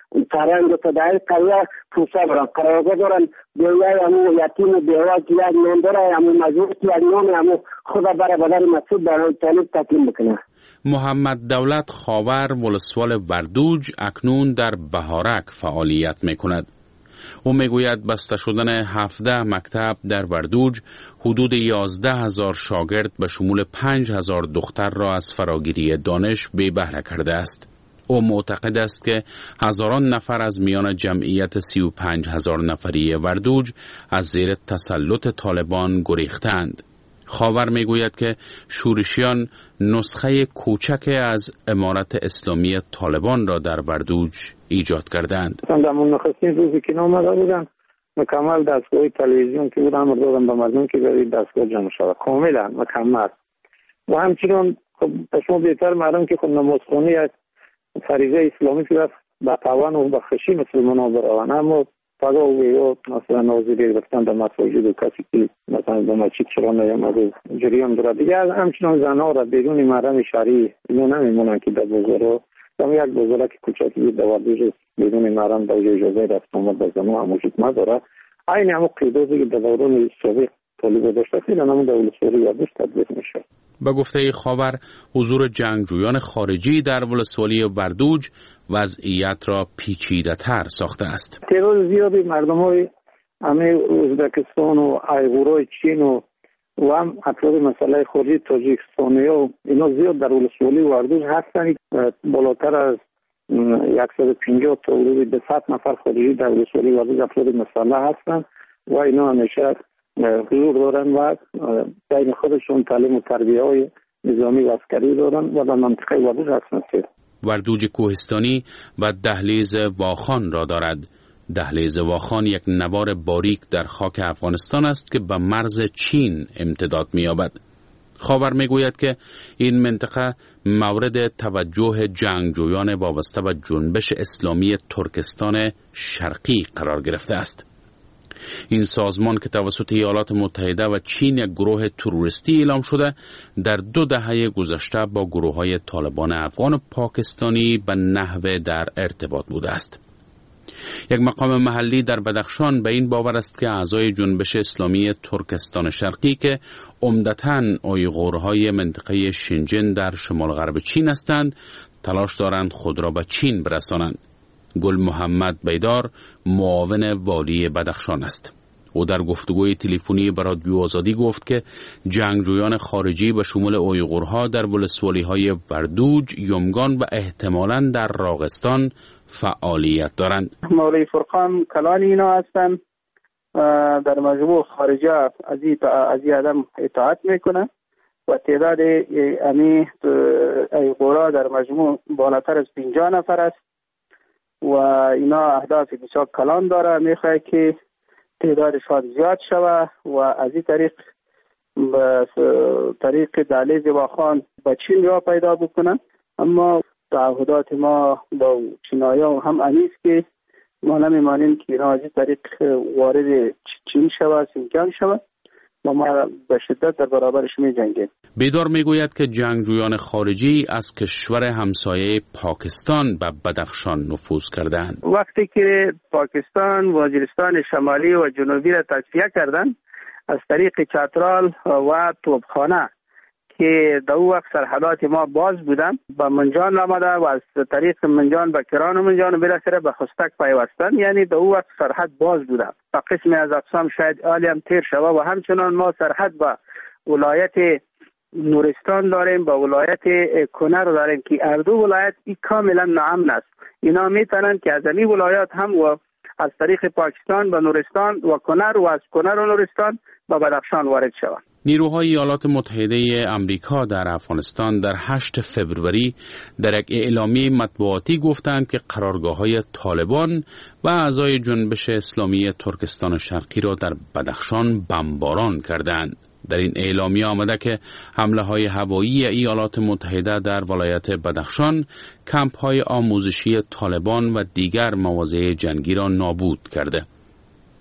فرهنگ تا در قضا پوسا برن قرارگاه دارن بیایه همون یتیم و بیوه که یک نام داره همون مجبور که یک نام همون خود برای بدن مسعود برای طالب تقدیم بکنه. محمد دولت خاور ولسوال وردوج اکنون در بهارک فعالیت میکند. او میگوید بسته شدن 17 مکتب در وردوج حدود 11,000 شاگرد به شمول 5,000 دختر را از فراگیری دانش بی بهره کرده است. او معتقد است که هزاران نفر از میان جمعیت 35,000 نفری وردوج از زیر تسلط طالبان گریختند. خاور میگوید که شورشیان نسخه کوچک از امارت اسلامی طالبان را در وردوج ایجاد کردند. در نخستین روزی که آمده بودن مکمل دستگاه تلویزیون که بودن دادن به مردم که برید دستگاه جمع شود کاملا مکمل و همچنین خب شما بهتر معلوم که خب نمازخوانی از فریضه اسلامی که به توان و به خشی مسلمان برآورند، اما پگاه و مثلا ناظری گفتن در مساجد و کسی که مثلا به مسجد چرا نیامده جریان داره دیگه. همچنان زنها را بدون محرم شرعی اینو نمیمونن که در بازار هم یک بازارک کوچکی در وردوج بدون محرم در اجازه رفت آمد به زنها هم وجود نداره. این همون قیدوزی که در دوران سابق طالب داشته خیلی همون در ولسوالی وردوج تطبیق میشه. به گفته خاور حضور جنگجویان خارجی در ولسوالی وردوج وضعیت را پیچیده‌تر ساخته است. تعداد زیادی مردمای همه ازبکستان و ایغورای چین و هم افراد مسئله خارجی تاجیکستانیا و اینا زیاد در ولسوالی وردوج هستند. بالاتر از 150 تا حدود 200 نفر خارجی در ولسوالی وردوج افراد مسئله هستند و اینا همیشه حضور دارن و بین خودشون تعلیم و تربیه های نظامی و عسکری دارن و در منطقه وردوج هستند. وردوج کوهستانی و دهلیز واخان را دارد. دهلیز واخان یک نوار باریک در خاک افغانستان است که به مرز چین امتداد می‌یابد. خاور میگوید که این منطقه مورد توجه جنگجویان وابسته به جنبش اسلامی ترکستان شرقی قرار گرفته است. این سازمان که توسط ایالات متحده و چین یک گروه تروریستی اعلام شده، در 2 دهه گذشته با گروه‌های طالبان افغان و پاکستانی به نحوه در ارتباط بوده است. یک مقام محلی در بدخشان به این باور است که اعضای جنبش اسلامی ترکستان شرقی که عمدتاً اویغورهای منطقه شینجن در شمال غرب چین هستند، تلاش دارند خود را به چین برسانند. گل محمد بیدار معاون والی بدخشان است. او در گفتگوی تلفنی با رادیو آزادی گفت که جنگجویان خارجی به شمول اویغورها در ولسوالی‌های وردوج، یمگان و احتمالاً در راغستان فعالیت دارند. مولوی فرقان کلانی اینا هستند، در مجموع خارجی از این آدم اطاعت میکنه و تعداد اویغورها در مجموع بالاتر از 50 نفر است و اینا اهداف بسیار کلان داره، میخواه که تعدادشان زیاد شوه و از این طریق دهلیز واخان به چین را پیدا بکنن. اما تعهدات ما با چینایان هم انیست که ما نمیمانیم که اینا از این طریق وارد چین شوه، سینکان شوه و ما به شدت در برابرش می جنگیم. بیدار میگوید که جنگجویان خارجی از کشور همسایه پاکستان به بدخشان نفوذ کردند. وقتی که پاکستان وزیرستان شمالی و جنوبی را تصفیه کردند از طریق چترال و توپخانه که در وقت سرحدات ما باز بودن به منجان آمده و از طریق منجان به کران و منجان و بالاخره به خستک پیوستن، یعنی در وقت سرحد باز بودن و قسمی از اقسام شاید عالی هم تیر شوه و همچنان ما سرحد با ولایت نورستان داریم، با ولایت کنر داریم که هر دو ولایت این کاملا ناامن است. اینا میتونن که از این ولایات هم و از طریق پاکستان به نورستان و کنر و از کنر و نورستان به بدخشان وارد شوند. نیروهای ایالات متحده آمریکا در افغانستان در 8 فوریه در یک اعلامیه مطبوعاتی گفتند که قرارگاه‌های طالبان و اعضای جنبش اسلامی ترکستان شرقی را در بدخشان بمباران کردند. در این اعلامیه آمده که حمله‌های هوایی ایالات متحده در ولایت بدخشان کمپ‌های آموزشی طالبان و دیگر مواضع جنگی را نابود کرده.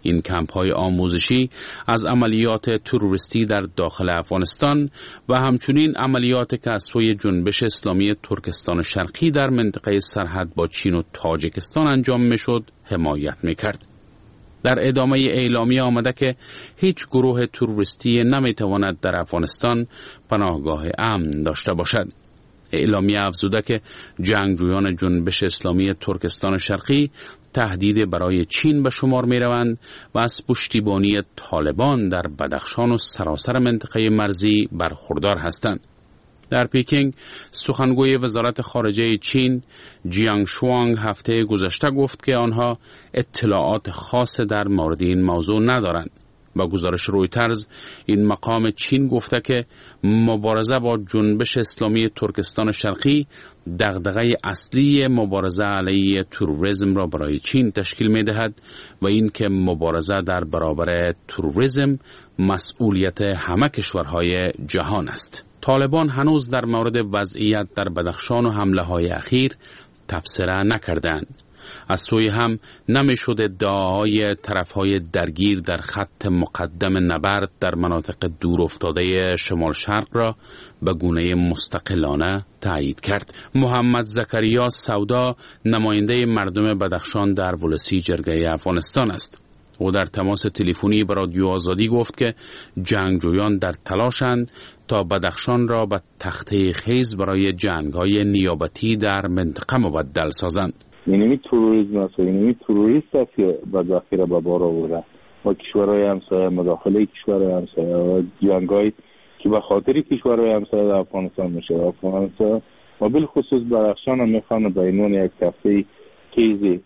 این کمپ‌های آموزشی از عملیات تروریستی در داخل افغانستان و همچنین عملیاتی که از سوی جنبش اسلامی ترکستان شرقی در منطقه سرحد با چین و تاجیکستان انجام می‌شد حمایت می‌کرد. در ادامه اعلامیه آمده که هیچ گروه تروریستی نمی‌تواند در افغانستان پناهگاه امن داشته باشد. اعلامیه افزوده که جنگجویان جنبش اسلامی ترکستان شرقی تهدید برای چین به شمار می روند و از پشتیبانی طالبان در بدخشان و سراسر منطقه مرزی برخوردار هستند. در پیکینگ سخنگوی وزارت خارجه چین جیانگ شوانگ هفته گذشته گفت که آنها اطلاعات خاص در مورد این موضوع ندارند. با گزارش رویترز این مقام چین گفته که مبارزه با جنبش اسلامی ترکستان شرقی دغدغه اصلی مبارزه علیه تروریسم را برای چین تشکیل می دهد و این که مبارزه در برابر تروریسم مسئولیت همه کشورهای جهان است. طالبان هنوز در مورد وضعیت در بدخشان و حمله های اخیر تبصره نکردند. از سوی هم نمیشد ادعاهای طرفهای درگیر در خط مقدم نبرد در مناطق دور افتاده شمال شرق را به گونه مستقلانه تایید کرد. محمد زکریا سودا نماینده مردم بدخشان در ولسی جرگه افغانستان است. او در تماس تلفنی با رادیو آزادی گفت که جنگجویان در تلاشند تا بدخشان را به تخته خیز برای جنگ‌های نیابتی در منطقه مبدل سازند. اینمی تروریسم است و اینمی تروریست است که بدبختی را به بار آورده و کشورهای همسایه، مداخله کشورهای همسایه و جنگ‌هایی که به خاطر کشورهای همسایه در افغانستان میشه. افغانستان و بالخصوص بدخشان هم میخوان به عنوان یک تخته خیز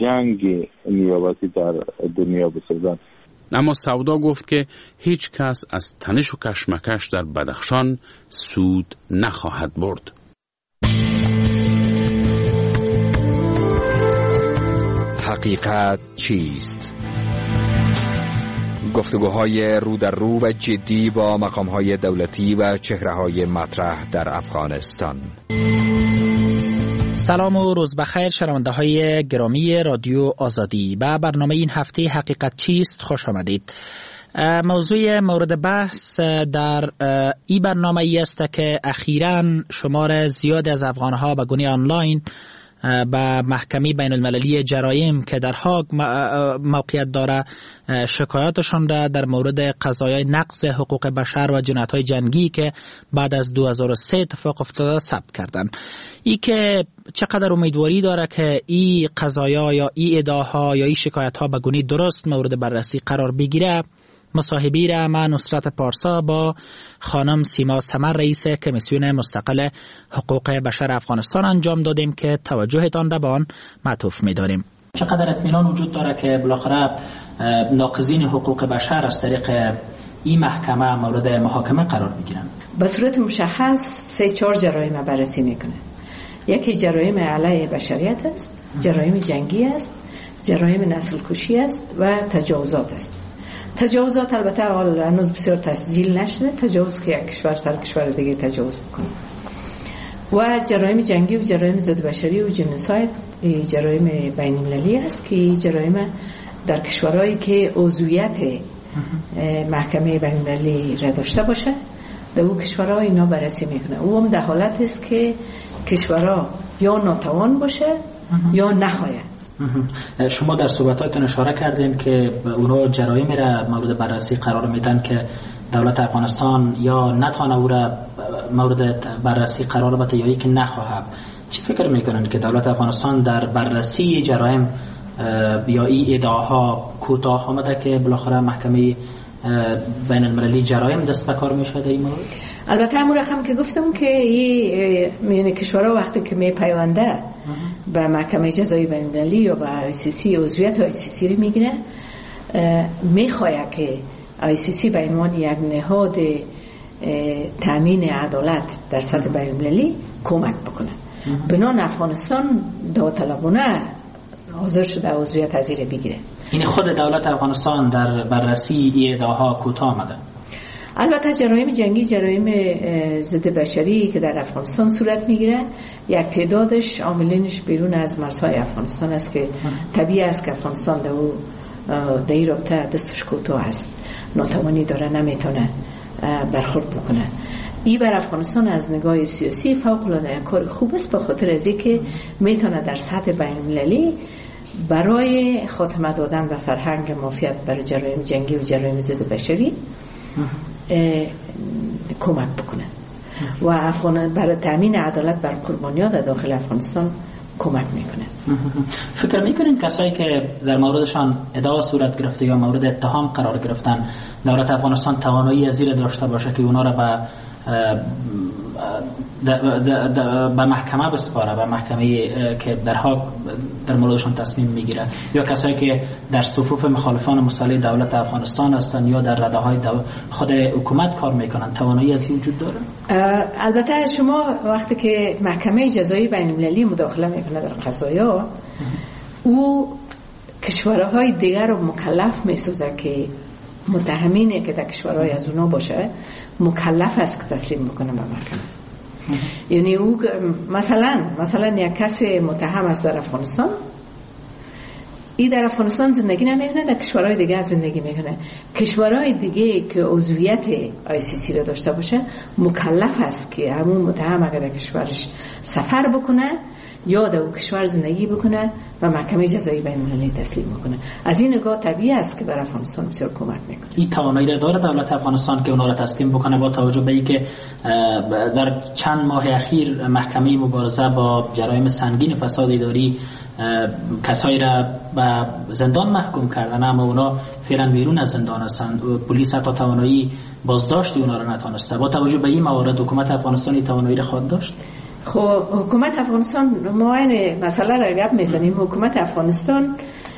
جنگ نیابتی در دنیا بسازند. اما سودا گفت که هیچ کس از تنش و کشمکش در بدخشان سود نخواهد برد. حقیقت چیست؟ گفتگوهای رو در رو و جدی با مقامهای دولتی و چهره‌های مطرح در افغانستان. سلام و روز بخیر شنونده‌های گرامی رادیو آزادی. به برنامه این هفته حقیقت چیست خوش آمدید. موضوع مورد بحث در این برنامه ای است که اخیراً شمار زیاد از افغان‌ها به گونه آنلاین به محکمه بین المللی جرایم که در هاگ موقعیت داره شکایاتشان را در مورد قضایای نقض حقوق بشر و جنایت‌های جنگی که بعد از 2003 اتفاق افتاده ثبت کردن. ای که چقدر امیدواری داره که این قضایا یا این ادعاها یا این شکایت‌ها به گونه درست مورد بررسی قرار بگیره، مصاحبه را من نصرت پارسا با خانم سیما سمر رئیس کمیسیون مستقل حقوق بشر افغانستان انجام دادیم که توجهتان را به آن معطوف می‌داریم. چقدر اطمینان وجود داره که بالاخره ناقضین حقوق بشر از طریق این محکمه مورد محاکمه قرار بگیرن؟ به صورت مشخص 3-4 جرایم بررسی میکنه. یکی جرایم علیه بشریت است، جرایم جنگی است، جرایم نسل کشی است و تجاوزات است. تجاوزات البته هنوز بسیار تسجیل نشده، تجاوز که یک کشور سر کشور دیگه تجاوز میکنه. و جرایم جنگی و جرایم ضد بشری و جنوساید جرایم بین المللی است که جرایم در کشورهایی که عضویت محکمه بین المللی را داشته باشه در اون کشورها اینا بررسی میکنه. او هم در حالت است که کشورها یا ناتوان باشه یا نخواهد. شما در صحبتاتون اشاره کردین که اونها جرایمی را مورد بررسی قرار میدن که دولت افغانستان یا نتونه او را مورد بررسی قرار بده یا که نخواهد. چی فکر میکنن که دولت افغانستان در بررسی جرایم یا این ادعاها کوتاه آمده که بالاخره محکمه بین المللی جرایم دست به کار میشه در این مورد؟ البته همون رقم که گفتم که این کشورها وقتی که میپیونده به محکمه جزایی بین المللی یا به ICC عضویت ICC رو میگیره، میخواد که ICC به عنوان یک نهاد تامین عدالت در سطح بین المللی کمک بکنه. بنان افغانستان داوطلبانه حاضر شده عضویت از این بگیره. این خود دولت افغانستان در بررسی این ادعاها کوتاه آمده. البته جرایم جنگی، جرایم ضد بشری که در افغانستان صورت میگیره، یک تعدادش عاملینش بیرون از مرزهای افغانستان است که طبیعی است که افغانستان در او در این رابطه دستش کوتاه است، ناتوانی داره، نمیتونه برخورد بکنه. این بر افغانستان از نگاه سیاسی فوق العاده کار خوب است، به خاطر از اینکه میتونه در سطح بین المللی برای خاتمه دادن به فرهنگ مافیات برای جرایم جنگی و جرایم ضد بشری کمک بکنه و برای تامین عدالت بر قربانیان در داخل افغانستان کمک میکنه. فکر میکنین کسایی که در موردشان ادعا صورت گرفته یا مورد اتهام قرار گرفتن دولت افغانستان توانایی زیر داشته باشه که اونا را به محکمه بسپاره، به محکمه که در موردشان تصمیم میگیره، یا کسایی که در صفوف مخالفان مسلح دولت افغانستان هستند یا در رده‌های خود حکومت کار میکنن، توانایی از این وجود داره؟ البته شما وقتی که محکمه جزایی بین المللی مداخله میکنه در قضایا، او کشورهای دیگر رو مکلف میسازه که متهمینی که در کشورهای از اونا باشه مکلف است که تسلیم بکنه به محکمه. یعنی او مثلا یک کس متهم است در افغانستان، این در افغانستان زندگی نمیکنه، در کشورهای دیگه زندگی میکنه. کشورهای دیگه که عضویت ICC را داشته باشه مکلف است که همون متهم اگر در کشورش سفر بکنه یا در اون کشور زندگی بکنه و محکمه جزایی بین المللی تسلیم بکنه. از این نگاه طبیعی است که بر افغانستان بسیار کمک میکنه. این توانایی را داره دولت افغانستان که اونا را تسلیم بکنه، با توجه به اینکه در چند ماه اخیر محکمه مبارزه با جرایم سنگین فساد اداری کسایی را به زندان محکوم کردن، اما اونا فعلا بیرون از زندان هستند. پلیس حتی توانایی بازداشت اونا را نتونسته. با توجه به این موارد حکومت افغانستان این توانایی را خواهد داشت؟ خب حکومت افغانستان، ما این مسئله را گپ میزنیم، حکومت افغانستان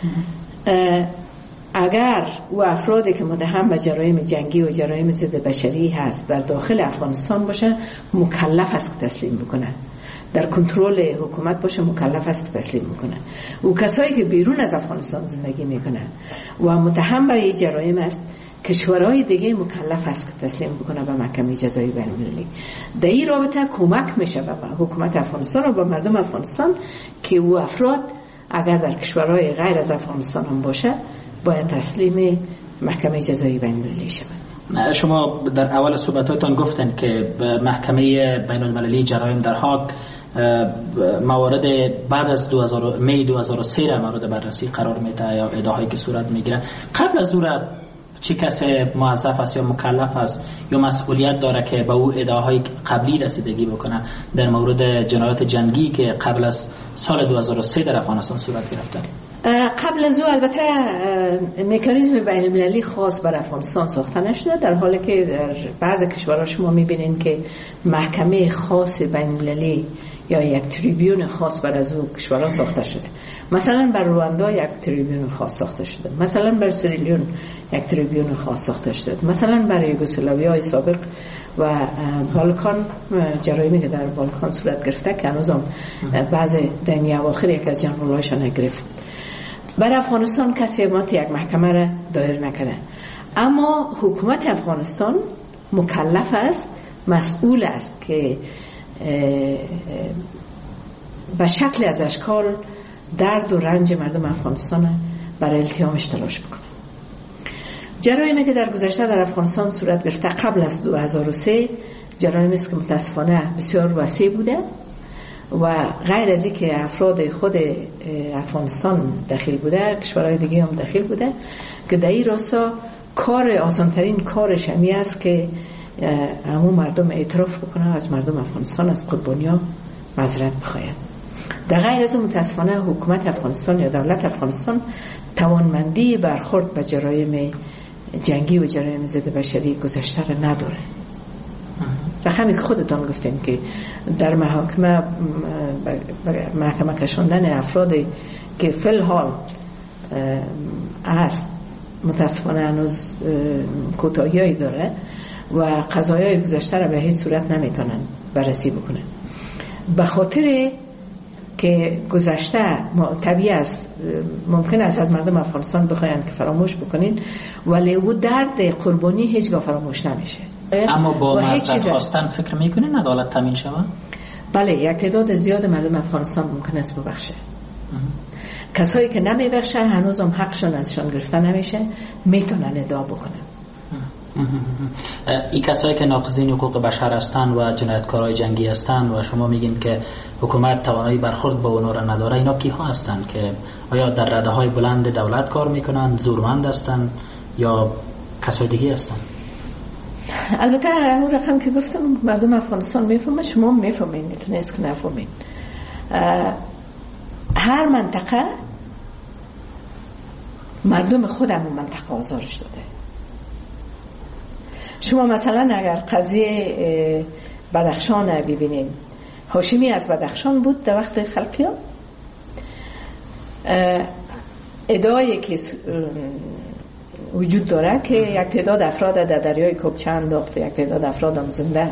اگر او افرادی که متهم به جرایم جنگی و جرایم ضد بشری هست در داخل افغانستان باشه مکلف است که تسلیم بکنه، در کنترل حکومت باشه مکلف است که تسلیم بکنه. او کسایی که بیرون از افغانستان زندگی میکنه و متهم به جرایم است، کشورهای دیگه مکلف است که تسلیم بکنه به محکمه جزایی بین المللی. در این رابطه کمک میشه به حکومت افغانستان و به مردم افغانستان که او افراد اگر در کشورهای غیر از افغانستان هم باشه باید تسلیم محکمه جزایی بین المللی شود. شما در اول صحبتاتون گفتن که محکمه بین المللی جرایم در هاگ موارد بعد از می 2003 را مورد بررسی قرار میده یا ادعاهایی که صورت میگیره. قبل از اون چه کسی موظف است یا مکلف است یا مسئولیت داره که به او ادعاهای قبلی رسیدگی بکنه در مورد جنایات جنگی که قبل از سال 2003 در افغانستان صورت گرفته؟ قبل از او البته مکانیزم بین المللی خاص بر افغانستان ساخته نشده، در حالی که در بعض کشورها شما میبینین که محکمه خاص بین المللی یا یک تریبیون خاص بر از او کشورها ساخته شده. مثلا بر رواندا یک تریبیون خاص ساخته شده، مثلا بر سریلیون یک تریبیون خاص ساخته شده، مثلا برای یوگسلاویای سابق و بالکان، جرایمی که در بالکان صورت گرفته که هنوز هم بعض دنیا اواخر یک از جنرالایشان گرفت. بر افغانستان کسی یک محکمه را دایر نکنه، اما حکومت افغانستان مکلف است، مسئول است که به شکل از اشکال درد و رنج مردم افغانستان برای التیامش تلاش بکنه. جرایمی که در گذشته در افغانستان صورت گرفته قبل از 2003 جرایمی است که متاسفانه بسیار وسیع بوده و غیر از این که افراد خود افغانستان داخل بوده، کشورهای دیگه هم داخل بوده، که در این راستا آسانترین کارش همی است که همون مردم اعتراف بکنه، از مردم افغانستان، از قربانیان معذرت بخواید. در غیر از اون متاسفانه حکومت افغانستان یا دولت افغانستان توانمندی برخورد به جرایم جنگی و جرایم ضد بشری گذشته را نداره. رقمی که خودتان گفتین که در محکمه کشاندن افرادی که فی الحال است متاسفانه هنوز کوتاهی‌ای داره و قضایای گذشته را به هیچ صورت نمیتونن بررسی بکنن، به خاطر که گذشته طبیعی است ممکن است از مردم افغانستان بخواین که فراموش بکنین، ولی او درد قربانی هیچگاه فراموش نمیشه. اما با معذرت خواستن فکر میکنین عدالت تامین شود؟ بله، یک تعداد زیاد مردم افغانستان ممکن است ببخشه. کسایی که نمیبخشن هنوزم حقشون ازشان گرفته نمیشه، میتونن ادعا بکنن. این کسایی که ناقضین حقوق بشر هستند و جنایتکارای جنگی هستند و شما میگین که حکومت توانایی برخورد با اونها را نداره، اینا کیها هستند که آیا در رده‌های بلند دولت کار میکنند، زورمند هستند یا کسای دیگه هستند؟ البته اون رقم که گفتم مردم افغانستان میفهمن، شما میفهمین، نیست که نفهمین. هر منطقه مردم خود همون منطقه آزارش داده. شما مثلا اگر قضیه بدخشان ببینید، هاشمی از بدخشان بود در وقت خلقیان، ادعایی که وجود داره که یک تعداد افراد در دریای کوکچه انداخت، یک تعداد افراد هم زنده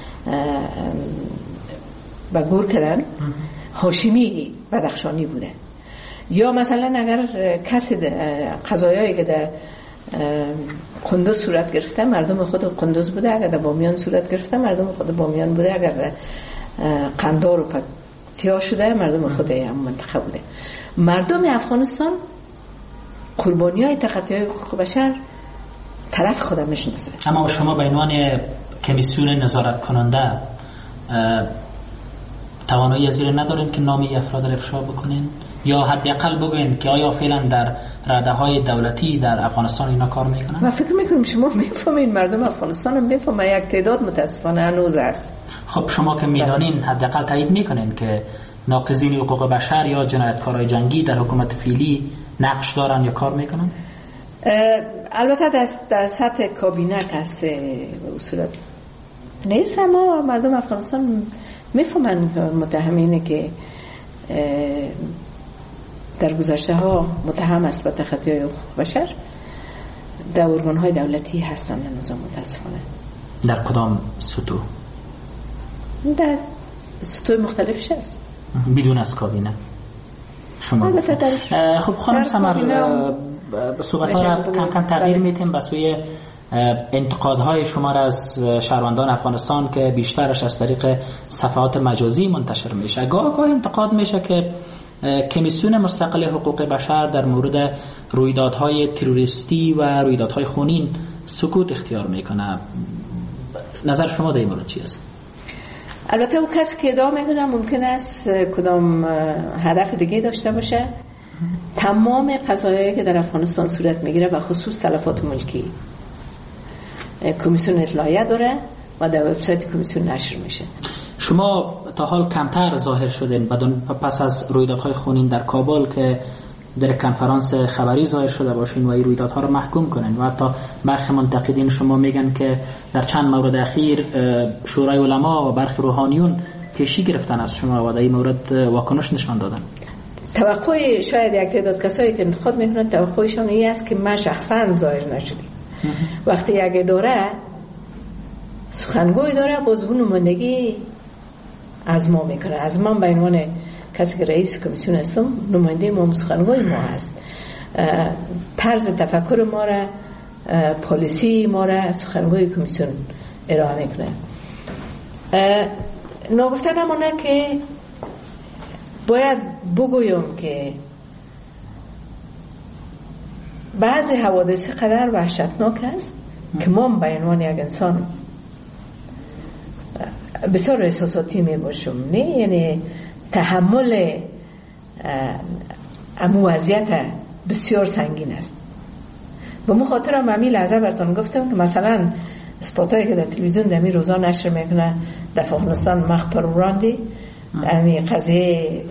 به گور کردن، هاشمی بدخشانی بوده. یا مثلا اگر کسی قضایایی که در قندوز صورت گرفته، مردم خود قندوز بوده. اگر در بامیان صورت گرفته، مردم خود بامیان بوده. اگر در قندار و پکتیا شده، مردم خود هم منطقه بوده. مردم افغانستان قربانی های تخطی حقوق بشر طرف خود میشناسه. اما شما به عنوان کمیسیون نظارت کننده توانایی از این ندارین که نامی افراد را افشا بکنین یا حداقل بگوین که آیا فعلا در رده‌های دولتی در افغانستان اینا کار میکنن؟ من فکر میکنم شما میفهمین، مردم افغانستان هم میفهمن، یک تعداد متاسفانه هنوز است. خب شما که میدانین حداقل تایید میکنین که ناقضین حقوق بشر یا جنایتکارای جنگی در حکومت فعلی نقش دارن یا کار میکنن؟ البته در سطح کابینه کس اصولت نیست، اما مردم افغانستان میفهمن متهمینه که در گذشته ها متهم است به تخطی حقوق بشر در ارگان های دولتی هستند. هنوز متاسفانه. در کدام سطوح؟ در سطوح مختلفش هست بدون از کابینه. شما خب خانم سمر صحبت ها را کم کم تغییر میتیم به سوی انتقادهای شما را از شهروندان افغانستان که بیشترش از طریق صفحات مجازی منتشر میشه. گاه انتقاد میشه که کمیسیون مستقل حقوق بشر در مورد رویدادهای تروریستی و رویدادهای خونین سکوت اختیار میکنه. نظر شما در این مورد چی است؟ البته اون کسی که ادعا میکنه ممکن است کدام هدف دیگه داشته باشه. تمام قضایایی که در افغانستان صورت میگیره و خصوص تلفات ملکی کمیسیون اطلاعیه داره و در وبسایت کمیسیون نشر میشه. شما تا حال کمتر ظاهر شدین پس از رویدادهای خونین در کابل که در کنفرانس خبری ظاهر شده باشین و این رویدادها رو محکوم کنین و حتی برخی منتقدین شما میگن که در چند مورد اخیر شورای علما و برخی روحانیون پیشی گرفتن از شما و در این مورد واکنش نشان دادن. توقع شاید یک تعداد کسایی که انتقاد میکنن توقعشون این است که من شخصا ظاهر نشدم. وقتی یک اداره سخنگوی داره بازگو نمایندگی از ما میکنه، از من به عنوان کسی که رئیس کمیسیون هستم نماینده ما سخنگوی ما هست، طرز تفکر ما را پالیسی ما را سخنگوی کمیسیون ارائه میکنه. نگفته نمانه که باید بگویم که بعضی حوادث قدر وحشتناک است که ما به عنوان یک انسان بسیار احساساتی می باشم، نه یعنی تحمل امو وضعیت بسیار سنگین است. به مخاطر هم همی لحظه براتون گفتم که مثلا اسپاتایی که در تلویزیون در می روزا نشر میکنه در افغانستان مخبر راندی امی قضیه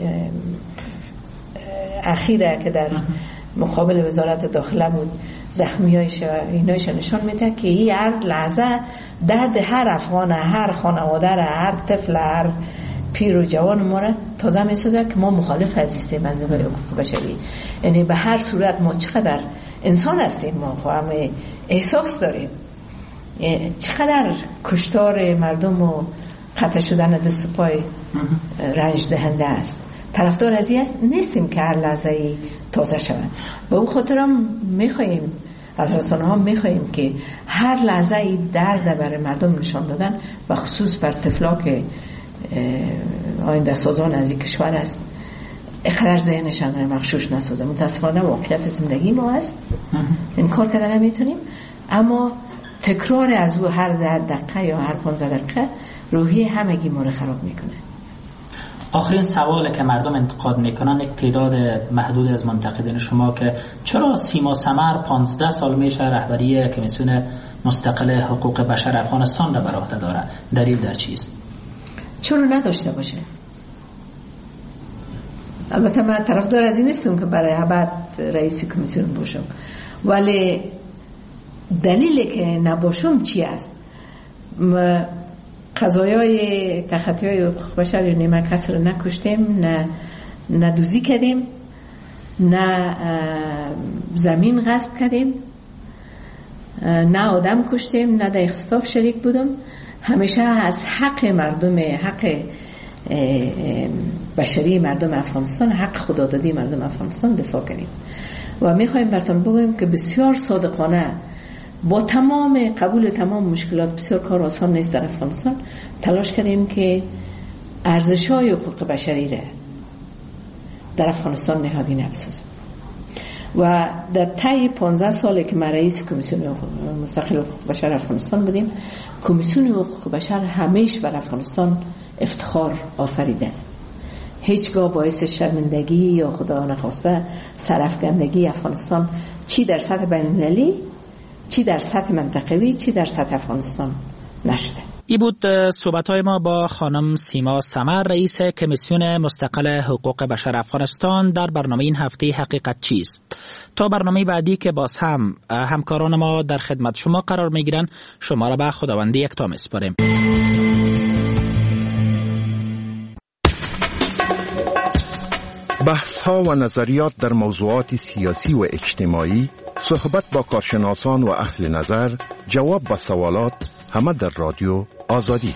اخیره که در مقابل وزارت داخله بود زخمیایش و اینایش نشان میده که این هر لحظه درد هر افغان، هر خانواده، هر طفل، هر پیر و جوان ما را تازه میسازه که ما مخالف هستیم از نگاه حقوق بشری. یعنی به هر صورت ما چقدر انسان هستیم، ما هم احساس داریم چقدر کشتار مردم و قطع شدن دست و پای رنج دهنده است. طرفدار از این نیستیم که هر لحظه ای تازه شود. به اون خاطر هم میخواییم از رسانه ها میخواییم که هر لحظه ای درد برای مردم نشان دادن و خصوص بر طفلا که آینده سازان از این کشور است اقدر ذهنشان رو مغشوش نسازه. متاسفانه واقعیت زندگی ما هست، انکار کردن نمیتونیم، اما تکرار از او هر 10 دقیقه یا هر 15 دقیقه روحی همگی ما رو خراب میکنه. آخرین سوالی که مردم انتقاد میکنن، یک تعداد محدود از منتقدین شما، که چرا سیما سمر 15 سال میشه رهبری کمیسیون مستقل حقوق بشر افغانستان را بر عهده داره؟ دلیل در چیست؟ چرا نداشته باشه؟ البته من طرفدار از این نیستم که برای ابد رئیس کمیسیون باشم، ولی دلیلی که نباشم چی است؟ قضایای تخطی‌های حقوق بشر یا نه کس رو نکشتیم، نه دوزی کردیم، نه زمین غصب کردیم، نه آدم کشتیم، نه در اختطاف شریک بودم. همیشه از حق مردم، حق بشری مردم افغانستان، حق خدادادی مردم افغانستان دفاع کردیم و میخوایم براتون بگویم که بسیار صادقانه با تمام قبول تمام مشکلات، بسیار کار آسان نیست در افغانستان، تلاش کردیم که ارزش‌های حقوق بشری را در افغانستان نهادینه بسازیم و در طی 15 سالی که ما رئیس کمیسیون مستقل حقوق بشر افغانستان بودیم، کمیسیون حقوق بشر همیشه بر افغانستان افتخار آفریده. هیچگاه باعث شرمندگی یا خدا نخواسته سرافکندگی افغانستان چی در سطح بین‌المللی، چی در سطح منطقوی، چی در سطح افغانستان نشده. ای بود صحبت‌های ما با خانم سیما سمر، رئیس کمیسیون مستقل حقوق بشر افغانستان در برنامه این هفته حقیقت چیست. تا برنامه بعدی که باز هم همکاران ما در خدمت شما قرار میگیرن، شما را به خداوند یکتا میسپاریم. بحث‌ها و نظریات در موضوعات سیاسی و اجتماعی، صحبت با کارشناسان و اهل نظر، جواب به سوالات، همه در رادیو آزادی.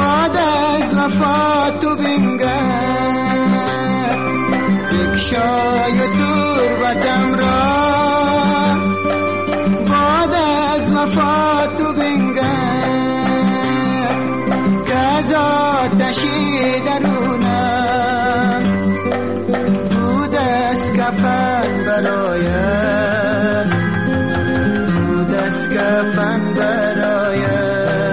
شای های تربتم را باد از وفا تو بنگر که از آتشی درونم بود از کفن برایم بود از کفن برایم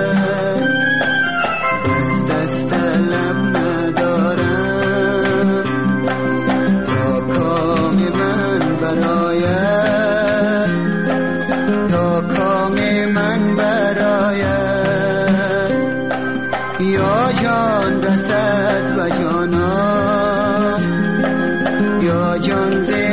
دست لب ندارم تا کام من برایم تا کام من برایم یا جان رسد و جانان یا جان